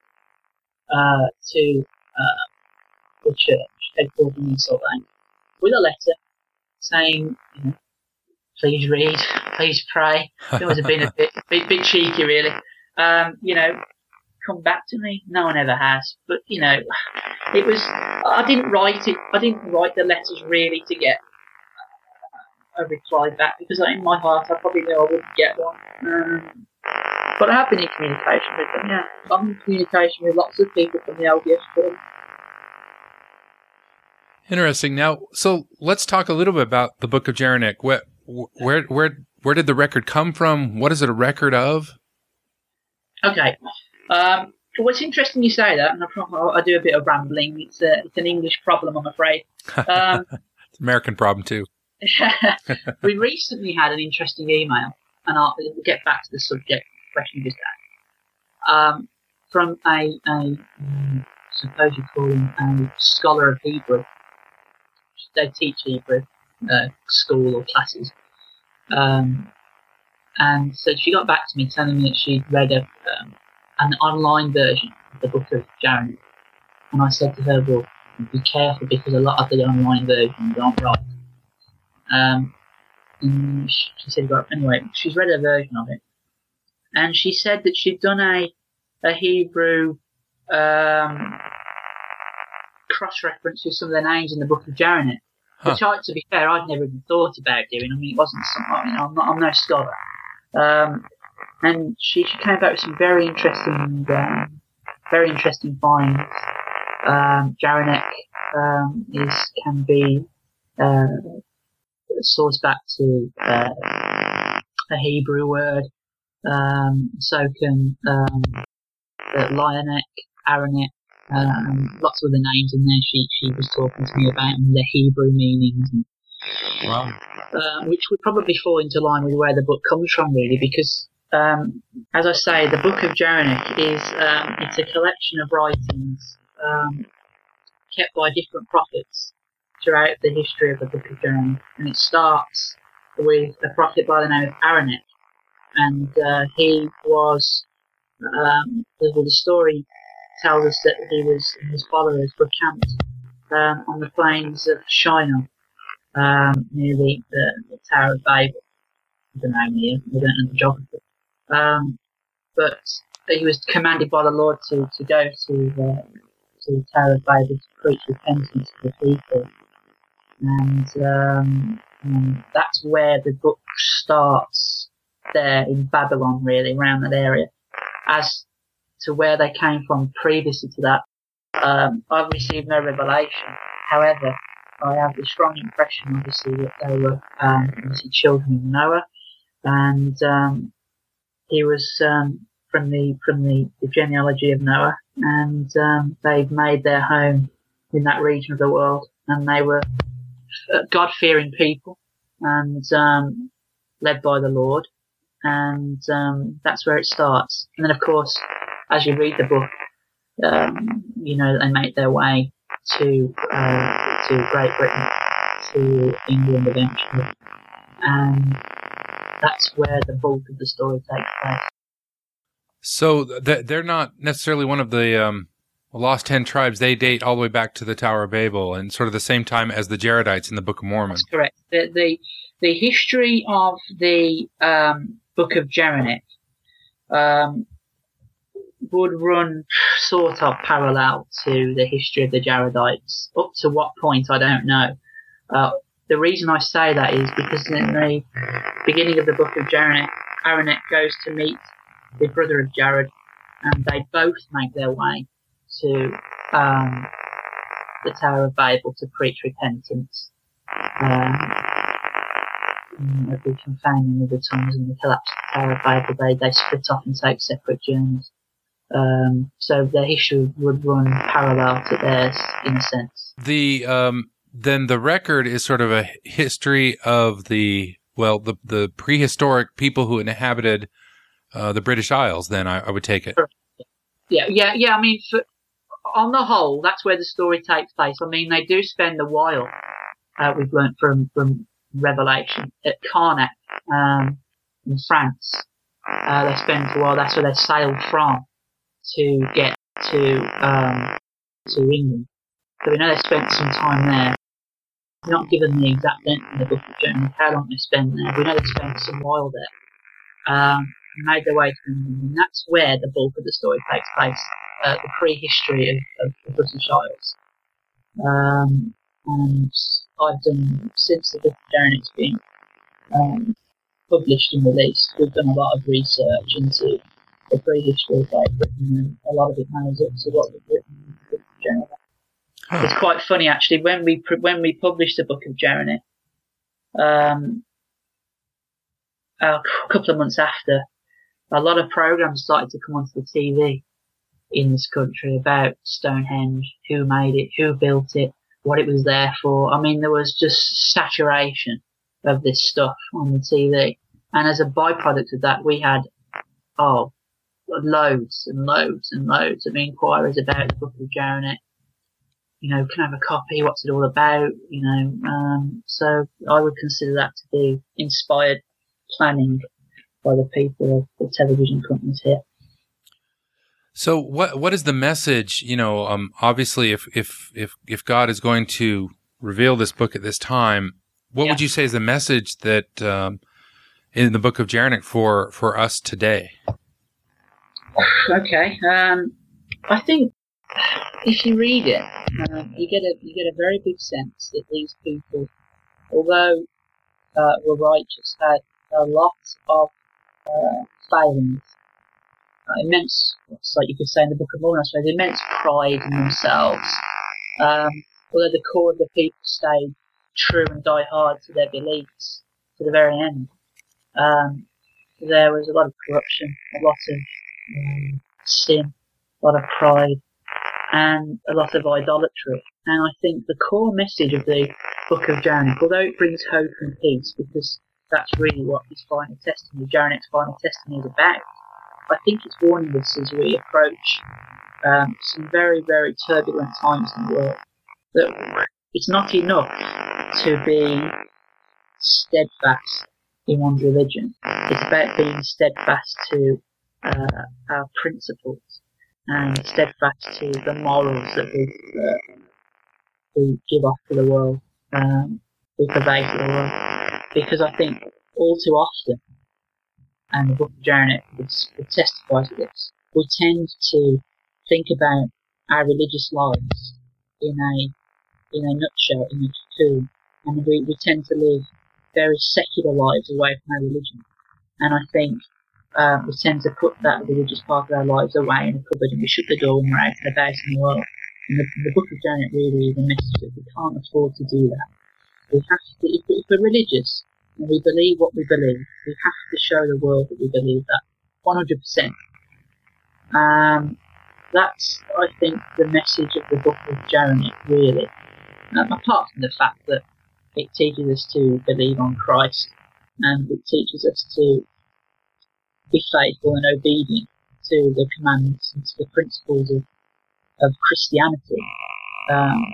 uh, to uh, the church headquartered in Salt Lake, with a letter saying, you know, please read, please pray. It was a bit a bit, bit, bit cheeky, really. Um, you know, come back to me. No one ever has, but you know, it was. I didn't write it. I didn't write the letters really to get a reply back, because in my heart I probably knew I wouldn't get one. Um, but I have been in communication with them. Yeah, I'm in communication with lots of people from the L D S Church. Interesting. Now, so let's talk a little bit about the Book of Jeremiah. Where, where, where, where did the record come from? What is it a record of? Okay. Um, well, it's interesting you say that, and I, I do a bit of rambling. It's a, it's an English problem, I'm afraid. Um, it's an American problem too. We recently had an interesting email, and I'll get back to the subject question you just asked, um, from a, a um, suppose you call him a scholar of Hebrew. They teach Hebrew, uh, school or classes. Um, and so she got back to me telling me that she'd read a, um, an online version of the Book of Jeremiah. And I said to her, well, be careful, because a lot of the online versions aren't right. Um, and she, she said, well, anyway, she's read a version of it. And she said that she'd done a, a Hebrew um, cross-reference with some of the names in the Book of Jeremiah. Huh. Which, I, to be fair, I'd never even thought about doing. I mean, it wasn't something, you know, I'm, not, I'm no scholar. Um, and she, she came back with some very interesting, um, very interesting finds. Um, Jaranek um, is can be uh, sourced back to uh, a Hebrew word. Um, so can um, uh, Lionek, Aranek. Um, lots of other names in there she she was talking to me about, and the Hebrew meanings. And, wow. uh, which would probably fall into line with where the book comes from, really, because, um, as I say, the Book of Jeraneck is um, it's a collection of writings um, kept by different prophets throughout the history of the Book of Jeraneck, and it starts with a prophet by the name of Aranek, and uh, he was, um, the, the story tells us that he was, his followers were camped um, on the plains of Shinar, um, near the, the, the Tower of Babel. I don't know near, I don't know the geography. Um, but he was commanded by the Lord to, to go to the, to the Tower of Babel to preach repentance to the people. And, um, and that's where the book starts, there in Babylon, really, around that area. As to where they came from previously to that, um, I've received no revelation. However, I have the strong impression, obviously, that they were um, obviously children of Noah, and um, he was um, from the from the, the genealogy of Noah, and um, they've made their home in that region of the world, and they were God-fearing people, and um, led by the Lord, and um, that's where it starts. And then, of course, as you read the book, um, you know, they make their way to uh, to Great Britain, to England eventually, and that's where the bulk of the story takes place. So th- they're not necessarily one of the um, lost ten tribes. They date all the way back to the Tower of Babel, and sort of the same time as the Jaredites in the Book of Mormon. That's correct. The the, the history of the um, Book of Jeraneck um, would run sort of parallel to the history of the Jaredites. Up to what point, I don't know. Uh, the reason I say that is because in the beginning of the Book of Jeraneck, Aranek goes to meet the brother of Jared, and they both make their way to um, the Tower of Babel to preach repentance. Um, every confounding of the tongues and the collapse of the Tower of Babel, they, they split off and take separate journeys. Um, so their history would run parallel to theirs in a sense. The um, then the record is sort of a history of the well, the the prehistoric people who inhabited uh, the British Isles. Then I, I would take it. Yeah, yeah, yeah. I mean, for, on the whole, that's where the story takes place. I mean, they do spend a while. Uh, we've learnt from from Revelation at Carnac um, in France. Uh, they spend a while. That's where they sailed from to get to um, to England. So we know they spent some time there. We're not given the exact length in the Book of Jeraneck, how long they spent there. We know they spent some while there. Um, and made their way to England, and that's where the bulk of the story takes place. Uh, the prehistory of, of the British Isles. Um, and I've done, since the Book of Jeraneck's been um, published and released, we've done a lot of research into the prehistory of Great Britain, and a lot of it marries up to what we've written in the Book of Jeraneck. Huh. It's quite funny, actually, when we when we published the Book of Jeraneck, um, a couple of months after, a lot of programs started to come onto the T V in this country about Stonehenge, who made it, who built it, what it was there for. I mean, there was just saturation of this stuff on the T V. And as a byproduct of that, we had, oh, loads and loads and loads of inquiries about the Book of Jeraneck. You know, can I have a copy? What's it all about? You know, um, so I would consider that to be inspired planning by the people of the television companies here. So, what what is the message? You know, um, obviously, if if if if God is going to reveal this book at this time, what yeah. would you say is the message that um, in the Book of Jeraneck for for us today? Okay, um, I think if you read it, um, you get a you get a very big sense that these people, although uh, were righteous, had a lot of uh, failings, uh, immense, it's like you could say in the Book of Mormon, I suppose, immense pride in themselves. Um, although the core of the people stayed true and die hard to their beliefs to the very end. Um, there was a lot of corruption, a lot of um, sin, a lot of pride, and a lot of idolatry. And I think the core message of the Book of Jeraneck, although it brings hope and peace, because that's really what his final testimony, Jeraneck's final testimony, is about. I think it's warning us as we approach um, some very, very turbulent times in the world, that it's not enough to be steadfast in one's religion. It's about being steadfast to uh, our principles and steadfast to the morals that we, uh, we give off to the world, um, we pervade to the world. Because I think all too often, and the Book of Jeraneck would, would testify to this, we tend to think about our religious lives in a in a nutshell, in a cocoon, and we, we tend to live very secular lives away from our religion. And I think uh, we tend to put that religious part of our lives away in a cupboard, and we shut the door when we're out and about in the world. And the, the Book of Jeraneck really is a message that we can't afford to do that. We have to, if, if we're religious and we believe what we believe, we have to show the world that we believe that, one hundred percent. Um, that's, I think, the message of the Book of Jeraneck, really. Um, apart from the fact that it teaches us to believe on Christ, and it teaches us to be faithful and obedient to the commandments and to the principles of, of Christianity. Um,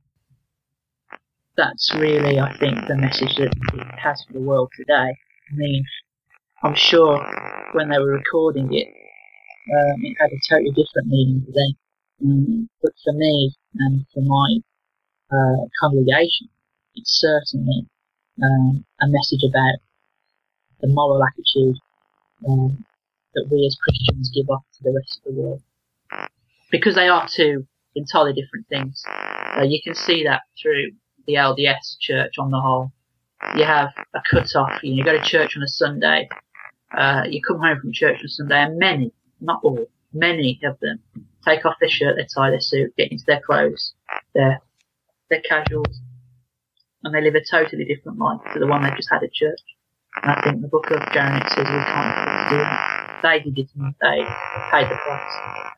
that's really, I think, the message that it has for the world today. I mean, I'm sure when they were recording it, um, it had a totally different meaning today. Um, but for me and for my uh, congregation, it's certainly um, a message about the moral attitude um, that we as Christians give off to the rest of the world. Because they are two entirely different things. Uh, you can see that through the L D S church on the whole. You have a cut-off, you, know, you go to church on a Sunday, uh, you come home from church on a Sunday, and many, not all, many of them take off their shirt, they tie their suit, get into their clothes, their, their casuals, and they live a totally different life to the one they've just had at church. And I think the Book of Jeraneck says we can't afford to do that. They did it, and they paid the price.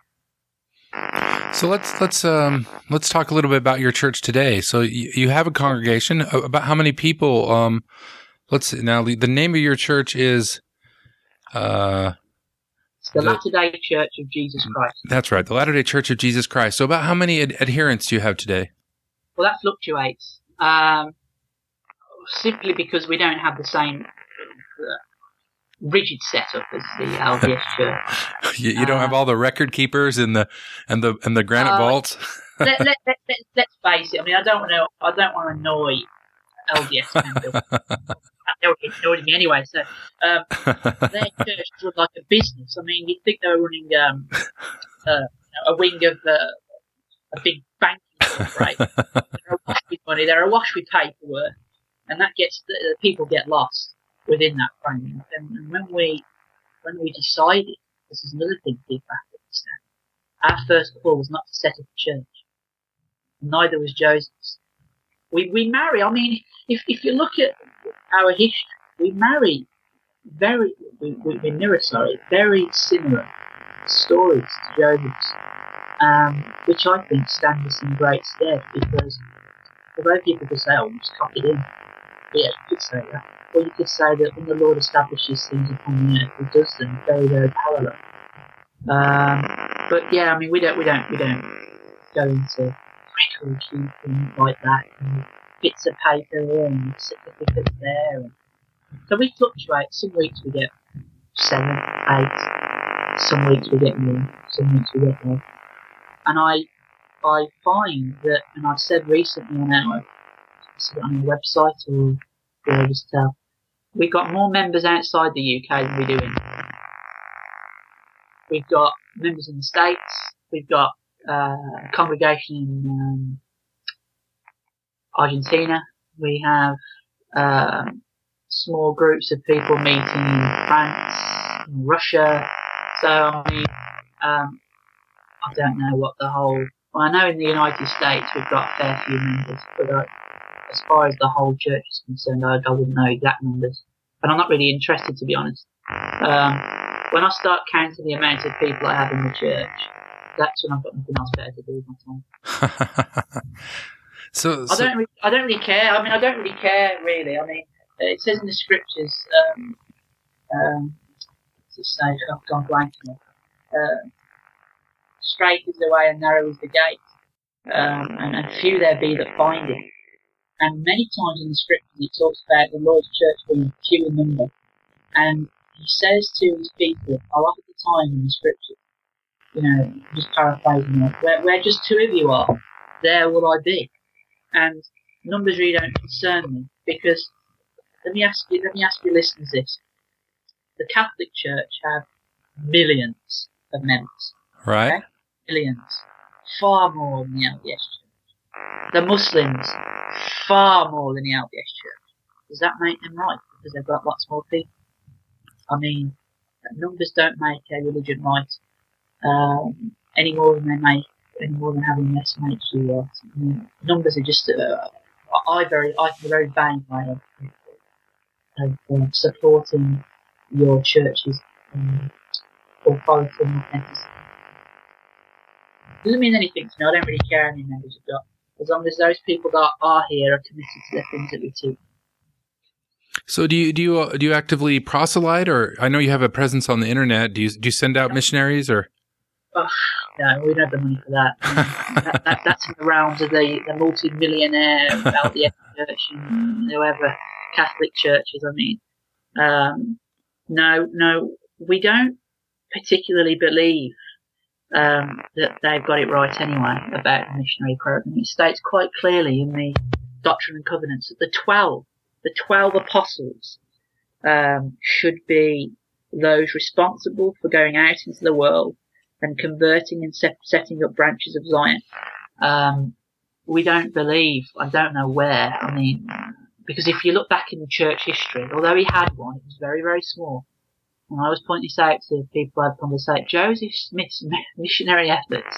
So let's let's um let's talk a little bit about your church today. So you, you have a congregation. About how many people? Um, let's see, now the, the name of your church is uh, it's the, the Latter Day Church of Jesus Christ. That's right, the Latter Day Church of Jesus Christ. So about how many ad- adherents do you have today? Well, that fluctuates. Um, simply because we don't have the same uh, rigid setup as the L D S church. you you don't uh, have all the record keepers and the and the and the granite uh, vaults. let, let, let, let, let's face it. I mean, I don't want to. I don't want to annoy L D S members. They were annoying me anyway. So um, their church was like a business. I mean, you'd think they were running um, uh, a wing of uh, a big banking corporation. They're awash with money. They're awash with paperwork, and that gets the, the people get lost within that frame. And, and when we when we decided, this is another thing people have to understand. Our first call was not to set up a church. Neither was Joseph's. We we marry. I mean, if if you look at our history, we marry very we, we, we mirror sorry very similar stories to Joseph's, um, which I think stand us in great stead, because although people could say, "Oh, we just copied in," yeah, you could say that. Or you could say that when the Lord establishes things upon the earth, He does them very, very parallel. Um, but yeah, I mean, we don't, we don't, we don't go into record keeping like that, and bits of paper and certificates there. And so we fluctuate. Some weeks we get seven, eight. Some weeks we get more. Some weeks we get more. And I, I find that, and I've said recently on our, on our website or where just tell, we've got more members outside the U K than we do in. We've got members in the States. We've got uh, a congregation in um, Argentina. We have um, small groups of people meeting in France, in Russia. So, I mean, um, I don't know what the whole... Well, I know in the United States we've got a fair few members, but I, as far as the whole church is concerned, I, I wouldn't know exact numbers. And I'm not really interested, to be honest. Um, when I start counting the amount of people I have in the church, that's when I've got nothing else better to do with my time. So, I so don't. Re- I don't really care. I mean, I don't really care really. I mean, it says in the scriptures. Um, um, to say, I've gone blank now. Uh, straight is the way and narrow is the gate, um, and, and few there be that find it. And many times in the scriptures it talks about the Lord's church being few in number, and he says to his people a lot of the time in the scriptures, you know, just paraphrasing it, where, where just two of you are, there will I be. And numbers really don't concern me, because let me ask you, let me ask your listeners this: the Catholic Church have millions of members, right? Okay? Millions, far more than the L D S Church. The Muslims, far more than the L D S Church. Does that make them right? Because they've got lots more people. I mean, numbers don't make a religion right, um, any more than they make, any more than having less makes you right. I mean, numbers are just, uh, I very, I think a very vain way of, of uh, supporting your church's um, authority and authenticity. Doesn't mean anything to me. I don't really care how many members you've got, as long as those people that are here are committed to the things that we teach. So do you do you uh, do you actively proselyte, or I know you have a presence on the internet? Do you do you send out missionaries, or? Oh, no, we don't have the money for that. I mean, that, that that's in the realms of the, the multi-millionaire L D S Church and whoever Catholic churches. I mean, um, no, no, we don't particularly believe um, that they've got it right anyway about the missionary program. It states quite clearly in the Doctrine and Covenants that the twelve, the twelve apostles, um, should be those responsible for going out into the world and converting and set, setting up branches of Zion. Um, we don't believe, I don't know where, I mean, because if you look back in church history, although he had one, it was very, very small. And I was pointing this out to people I've conversation. Joseph Smith's missionary efforts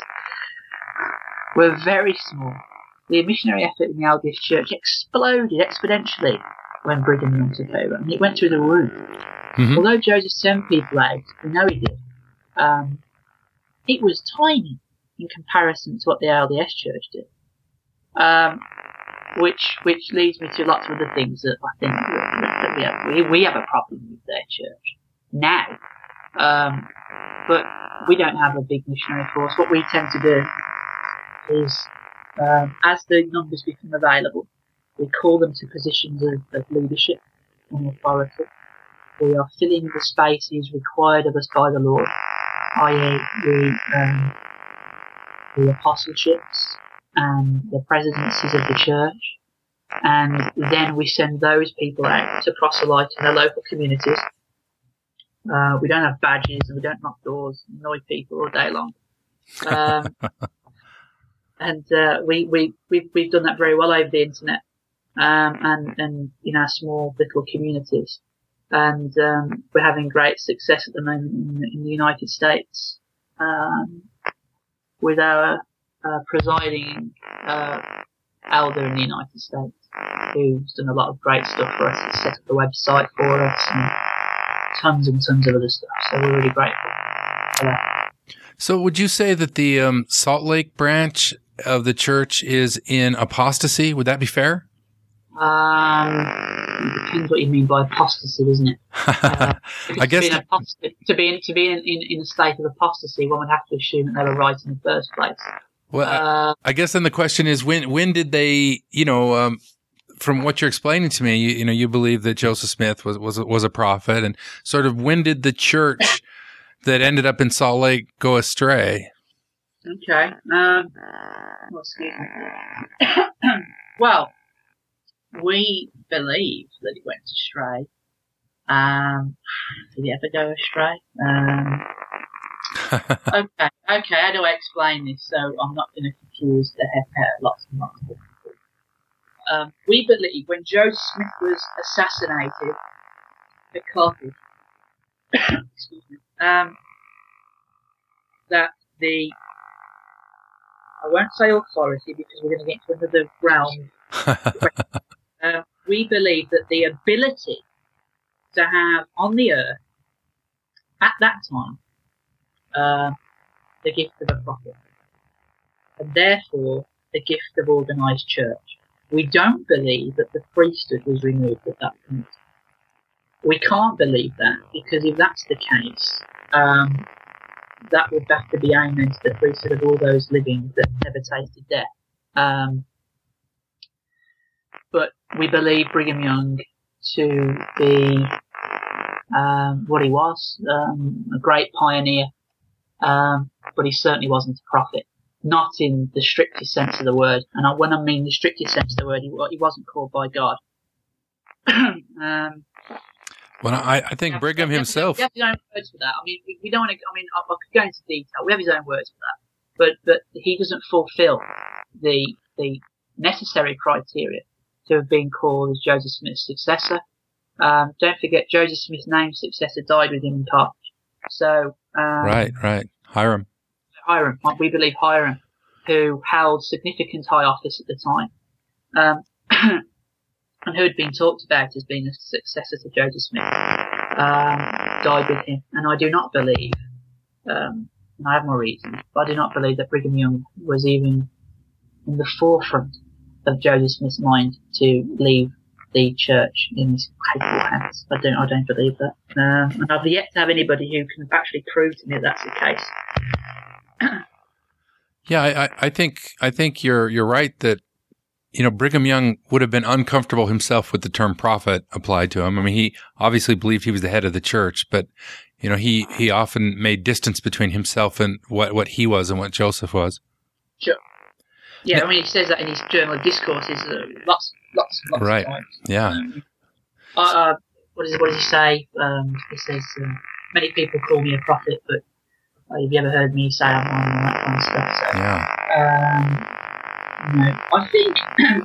were very small. The missionary effort in the L D S Church exploded exponentially when Brigham Young took over. And it went through the roof. Mm-hmm. Although Joseph sent people out, we know he did, um, it was tiny in comparison to what the L D S Church did. Um, which which leads me to lots of other things that I think that we have, we, we have a problem with their church now. Um, but we don't have a big missionary force. What we tend to do is, um, as the numbers become available, we call them to positions of, of leadership and authority. We are filling the spaces required of us by the Lord, that is the, um, the apostleships and the presidencies of the church. And then we send those people out to proselyte in their local communities. Uh, we don't have badges and we don't knock doors and annoy people all day long. Um, and uh, we, we, we've, we've done that very well over the internet um, and, and in our small little communities. And um, we're having great success at the moment in, in the United States um, with our uh, presiding uh, elder in the United States, who's done a lot of great stuff for us. He's set up a website for us and tons and tons of other stuff. So we're really grateful for that. So would you say that the um, Salt Lake branch of the church is in apostasy? Would that be fair? Um, it depends what you mean by apostasy, doesn't it? Uh, I guess to be, apostasy, to be, in, to be in, in, in a state of apostasy, one would have to assume that they were right in the first place. Well, uh, I, I guess then the question is, when when did they, you know, um, from what you're explaining to me, you, you know, you believe that Joseph Smith was was was a prophet, and sort of when did the church that ended up in Salt Lake go astray? Okay. Um, well, excuse me. Well, we believe that it went astray. Um, did it ever go astray? Um, okay, okay, how do I explain this so I'm not going to confuse the heck out of lots and lots of people? Um, we believe when Joseph Smith was assassinated at Carthage, excuse me, um, that the, I won't say authority because we're going to get into another realm. uh, we believe that the ability to have on the earth at that time uh, the gift of a prophet, and therefore the gift of organised church. We don't believe that the priesthood was removed at that point. We can't believe that, because if that's the case, um, that would have to be amen to the priesthood of all those living that never tasted death. Um, but we believe Brigham Young to be um, what he was, um, a great pioneer, um, but he certainly wasn't a prophet, not in the strictest sense of the word. And I, when I mean the strictest sense of the word, he, he wasn't called by God. um, Well, I, I think Brigham we have, himself. We have his own words for that. I mean, we, we don't want to. I mean, I, I could go into detail. We have his own words for that, but but he doesn't fulfil the the necessary criteria to have been called as Joseph Smith's successor. Um, don't forget, Joseph Smith's named successor died with him in Carthage. So um, right, right, Hiram. Hiram, we believe Hiram, who held significant high office at the time. Um, and who had been talked about as being the successor to Joseph Smith, um, died with him. And I do not believe, um, and I have my reasons, but I do not believe that Brigham Young was even in the forefront of Joseph Smith's mind to leave the church in his capable hands. I don't, I don't believe that. Um, and I've yet to have anybody who can actually prove to me that that's the case. Yeah, I, I think I think you're you're right that, you know, Brigham Young would have been uncomfortable himself with the term prophet applied to him. I mean, he obviously believed he was the head of the church, but, you know, he, he often made distance between himself and what, what he was and what Joseph was. Sure. Yeah, now, I mean, he says that in his journal of discourses uh, lots, lots, lots right. of times. Yeah. Um, uh, what, is, what does he say? Um, he says, uh, many people call me a prophet, but uh, have you ever heard me say I'm one and that kind of stuff? So, yeah. Um, No, I think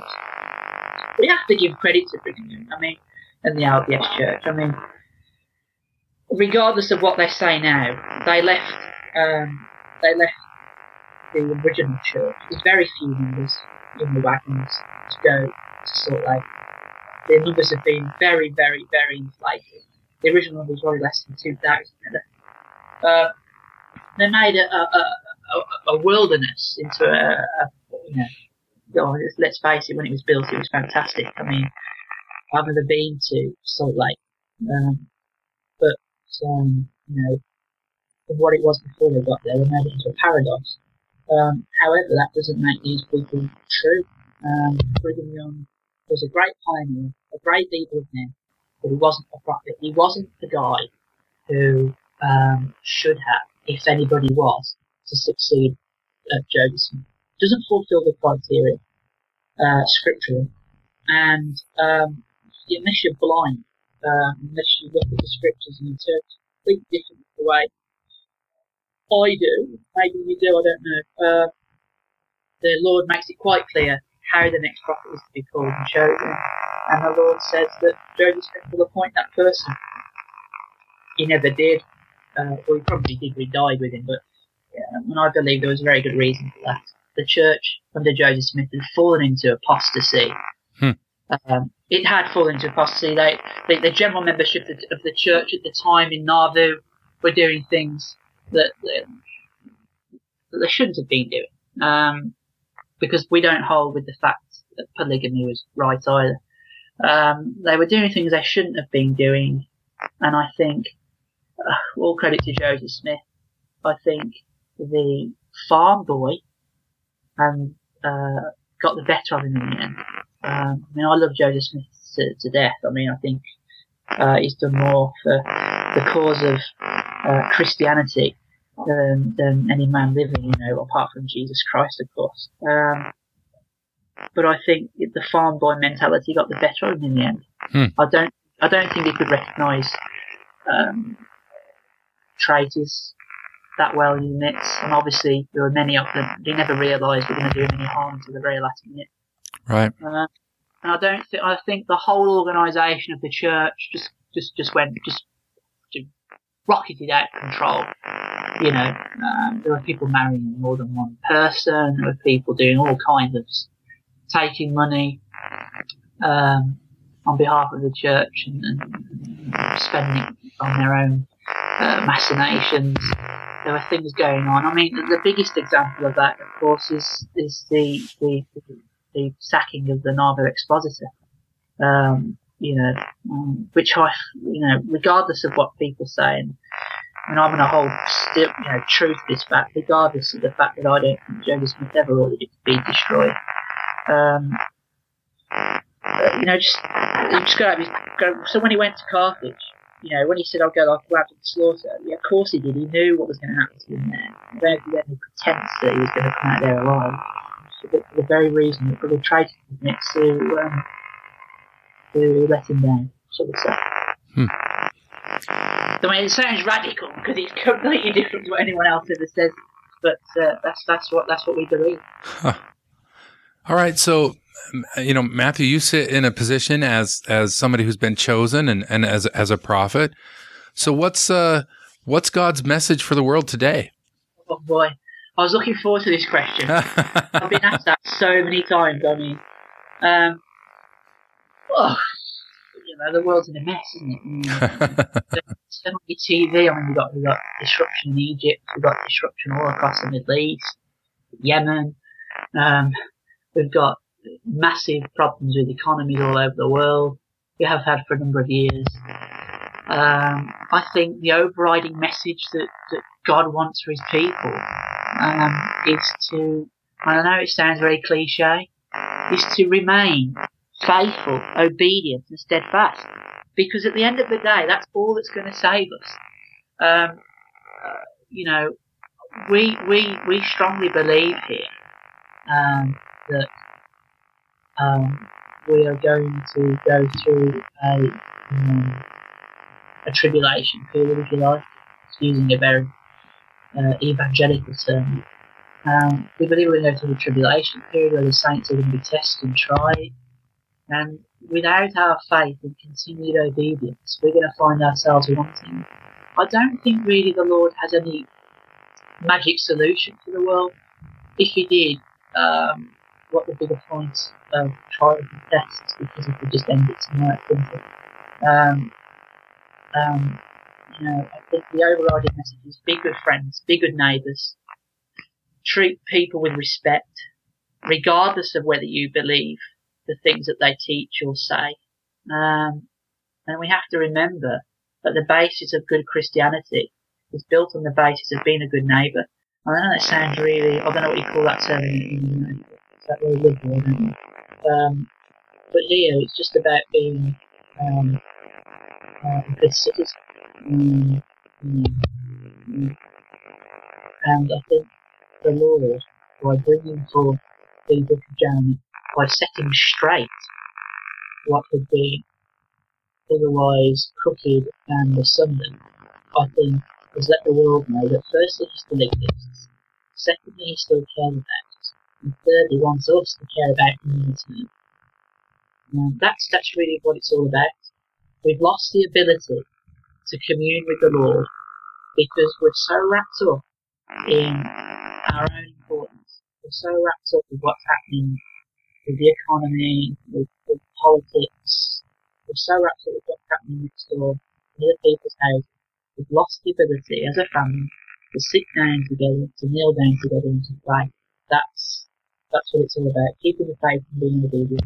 we have to give credit to Brigham Young, I mean, and the L D S Church. I mean, regardless of what they say now, they left um, they left the original church with very few members in the wagons to go to Salt Lake. The numbers have been very, very, very inflated. The original number was only less than two thousand. Uh, they made a, a, a, a wilderness into a, a you know, Oh, let's face it, when it was built, it was fantastic. I mean, I've never been to Salt Lake, um, but um, you know, from what it was before they got there, they made it into a paradise. Um, however, that doesn't make these people true. Um, Brigham Young was a great pioneer, a great leader of men, but he wasn't a prophet. He wasn't the guy who um, should have, if anybody was, to succeed at Joseph Smith. Doesn't fulfill the criteria uh, scripturally, and um, unless you're blind, uh, unless you look at the scriptures and interpret completely different the way I do, maybe you do, I don't know. Uh, the Lord makes it quite clear how the next prophet is to be called and chosen, and the Lord says that Joseph Smith will appoint that person. He never did, uh, well, he probably did, we died with him, but yeah, and I believe there was a very good reason for that. The church under Joseph Smith had fallen into apostasy. Hmm. Um, it had fallen into apostasy. They, they, the general membership of the, of the church at the time in Nauvoo were doing things that, that, that they shouldn't have been doing. Um, because we don't hold with the fact that polygamy was right either. Um, they were doing things they shouldn't have been doing. And I think, uh, all credit to Joseph Smith, I think the farm boy and uh, got the better of him in the end. Um, I mean, I love Joseph Smith to, to death. I mean, I think uh, he's done more for the cause of uh, Christianity than, than any man living, you know, apart from Jesus Christ, of course. Um, but I think the farm boy mentality got the better of him in the end. Hmm. I don't, I don't think he could recognise um, traitors that well in the midst, and obviously there were many of them. They never realised they were going to do him any harm until the very last minute. Right. Uh, and I don't think. I think the whole organisation of the church just, just, just went, just, just rocketed out of control. You know, um, there were people marrying more than one person. There were people doing all kinds of taking money um, on behalf of the church and, and spending it on their own uh, machinations. there were things going on. I mean, the biggest example of that, of course, is is the the, the sacking of the Narva Expositor. Um, you know, um, which I, you know, regardless of what people say, and, and I'm going to hold still, you know, true to this fact, regardless of the fact that I don't think Joseph Smith ever ordered it to be destroyed. Um, but, you know, just, just go, go. So when he went to Carthage, you know, when he said, "I'll go, I'll go out to the slaughter," yeah, of course he did. He knew what was going to happen to him there. There was any pretense that he was going to come out there alive. So for the very reason that the traitor admits to. Um, to let him down, so to say. Hmm. I mean, it sounds radical because it's completely different to what anyone else ever says, but uh, that's that's what that's what we believe. Huh. All right, so you know, Matthew, you sit in a position as as somebody who's been chosen and, and as as a prophet. So what's uh what's God's message for the world today? Oh boy, I was looking forward to this question. I've been asked that so many times. I mean. Um, Oh, you know, the world's in a mess, isn't it? Turn on your T V. I mean, we've got, we've got disruption in Egypt, we've got disruption all across the Middle East, Yemen. Um, we've got massive problems with economies all over the world. We have had for a number of years. Um, I think the overriding message that, that God wants for his people um, is to, I know it sounds very cliche, is to remain faithful, obedient, and steadfast. Because at the end of the day, that's all that's going to save us. Um, uh, you know, we we we strongly believe here um, that um, we are going to go through a um, a tribulation period, if you like, using a very uh, evangelical term. Um, we believe we're going to go through a tribulation period where the saints are going to be tested and tried. And without our faith and continued obedience, we're going to find ourselves wanting. I don't think really the Lord has any magic solution for the world. If he did, um, what would be the point of trials and tests? Because it could just end it tonight, wouldn't it? Um, um, you know, I think the overriding message is be good friends, be good neighbours, treat people with respect, regardless of whether you believe the things that they teach or say. Um, and we have to remember that the basis of good Christianity is built on the basis of being a good neighbour. I know that sounds really, I don't know what you call that term, is that really liberal, I don't know. Um, but here it's just about being um, uh, a good citizen. Mm, mm, mm. And I think the Lord, by bringing forth the book of Jeremiah, by setting straight what had been otherwise crooked and asunder, I think has let the world know that firstly he still exists, secondly he still cares about us, and thirdly wants us to care about him in return. Um, that's, that's really what it's all about. We've lost the ability to commune with the Lord because we're so wrapped up in our own importance. We're so wrapped up with what's happening with the economy, with, with politics. We're so wrapped up with what's happening next door, in other people's houses. We've lost the ability as a family to sit down together, to kneel down together and to pray. That's that's what it's all about, keeping the faith and being obedient.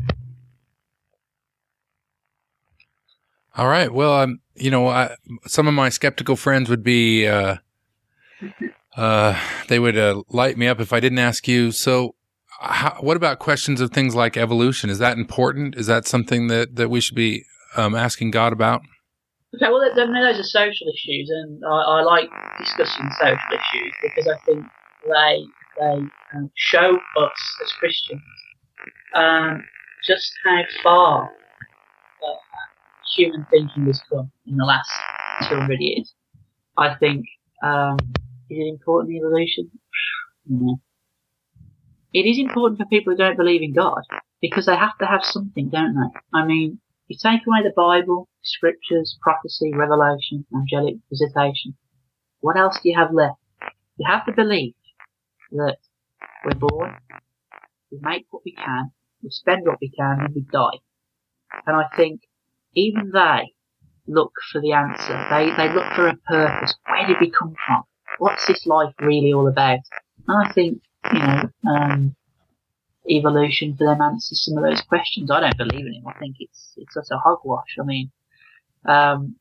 All right. Well, um, you know, I, some of my skeptical friends would be, uh, uh, they would uh, light me up if I didn't ask you. So, how, what about questions of things like evolution? Is that important? Is that something that, that we should be um, asking God about? Okay, well, I mean, those are social issues, and I, I like discussing social issues because I think they they um, show us as Christians um, just how far uh, human thinking has come in the last two hundred years. I think, um, is it important, evolution? No. It is important for people who don't believe in God because they have to have something, don't they? I mean, you take away the Bible, scriptures, prophecy, revelation, angelic visitation, what else do you have left? You have to believe that we're born, we make what we can, we spend what we can, and we die. And I think even they look for the answer. They they look for a purpose. Where did we come from? what's this life really all about? And I think, you know, um, evolution for them answers some of those questions. I don't believe in it. I think it's it's just a hogwash. I mean, um,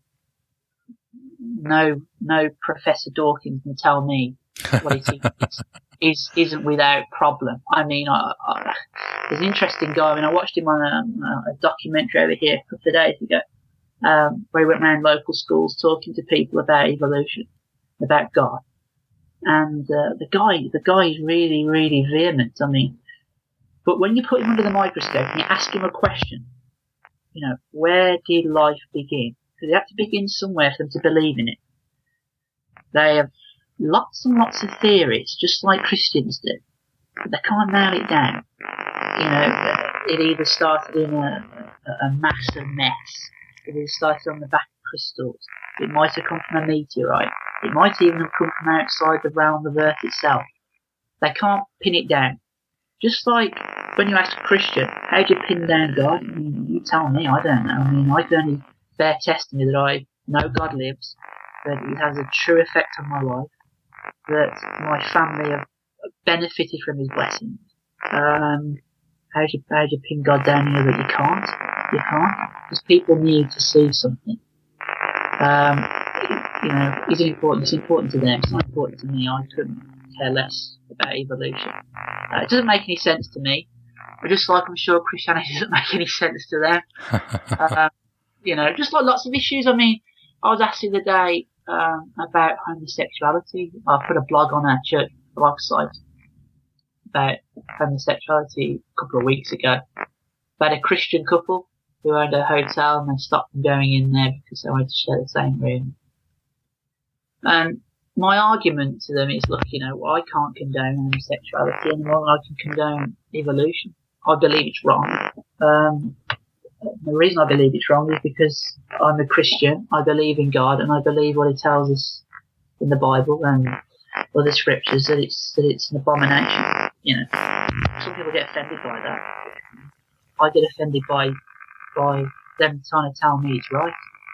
no no Professor Dawkins can tell me what it is, is isn't without problem. I mean, I, I, there's an interesting guy. I mean, I watched him on a, a documentary over here a couple of days ago, um, where he went around local schools talking to people about evolution, about God, and uh, the guy the guy is really really vehement. I mean. But when you put him under the microscope and you ask him a question, you know, where did life begin? Because they have to begin somewhere for them to believe in it. They have lots and lots of theories, just like Christians do, but they can't nail it down. You know, it either started in a, a mass of mess. It either started on the back of crystals. It might have come from a meteorite. It might even have come from outside the realm of Earth itself. They can't pin it down. Just like when you ask a Christian, how do you pin down God? I mean, you tell me, I don't know. I mean, I can only bear testimony that I know God lives, that it has a true effect on my life, that my family have benefited from his blessings. Um, how do you, how do you pin God down here that you can't? You can't. Because people need to see something. Um, you know, is it important? It's important to them. It's not important to me. I couldn't care less about evolution. Uh, it doesn't make any sense to me. But just like I'm sure Christianity doesn't make any sense to them. uh, you know, just like lots of issues. I mean, I was asked the other day um, about homosexuality. I put a blog on our church blog site about homosexuality a couple of weeks ago. About a Christian couple who owned a hotel and they stopped them going in there because they wanted to share the same room. And my argument to them is, look, you know, I can't condone homosexuality any more than I can condone evolution. I believe it's wrong. Um, the reason I believe it's wrong is because I'm a Christian. I believe in God, and I believe what He tells us in the Bible and other scriptures that it's that it's an abomination. You know, some people get offended by that. I get offended by by them trying to tell me it's right.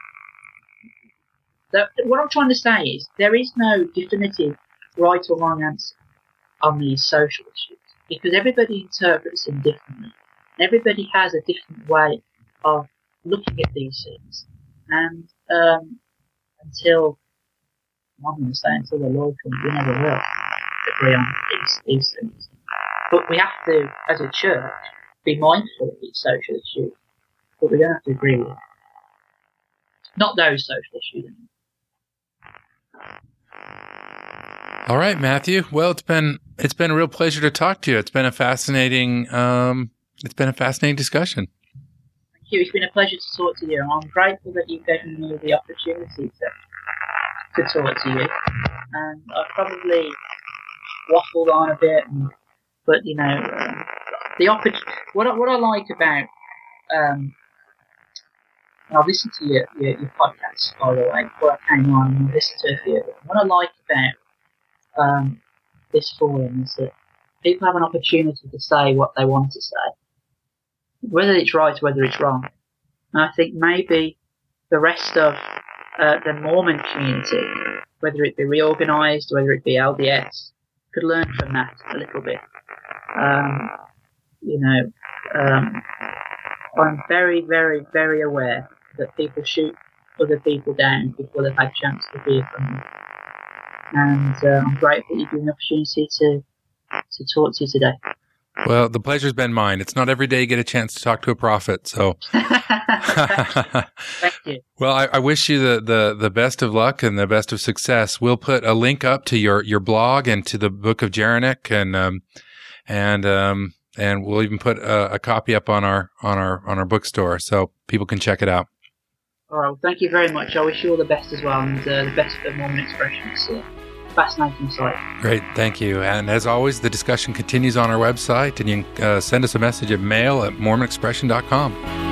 So what I'm trying to say is there is no definitive right or wrong answer on these social issues because everybody interprets them differently. Everybody has a different way of looking at these things. And um, until, I'm going to say until the Lord comes, we never will agree on these, these things. But we have to, as a church, be mindful of these social issues. But we don't have to agree with them. Not those social issues anymore. All right, Matthew. Well, it's been it's been a real pleasure to talk to you. It's been a fascinating um, it's been a fascinating discussion. Thank you. It's been a pleasure to talk to you. I'm grateful that you've given me the opportunity to to talk to you. And I've probably waffled on a bit, and, but you know, um, the oppor- what I, what I like about um, I've listened to your, your, your podcast, by the way, before I came on, and listened to a few of them. What I like about um, this forum is that people have an opportunity to say what they want to say, whether it's right or whether it's wrong. And I think maybe the rest of uh, the Mormon community, whether it be reorganised, whether it be L D S, could learn from that a little bit. Um, you know, um, I'm very, very, very aware that people shoot other people down before they've had a chance to hear from them. And uh, I'm grateful you've given me the opportunity to, to talk to you today. Well, the pleasure's been mine. It's not every day you get a chance to talk to a prophet, so. Thank you. Well, I, I wish you the, the, the best of luck and the best of success. We'll put a link up to your, your blog and to the Book of Jeraneck, and um, and um, and we'll even put a, a copy up on our on our on our bookstore so people can check it out. All right. Well, thank you very much. I wish you all the best as well, and uh, the best for Mormon Expression. It's a fascinating site. Great, thank you. And as always, the discussion continues on our website, and you can uh, send us a message at mail at mormon expression dot com.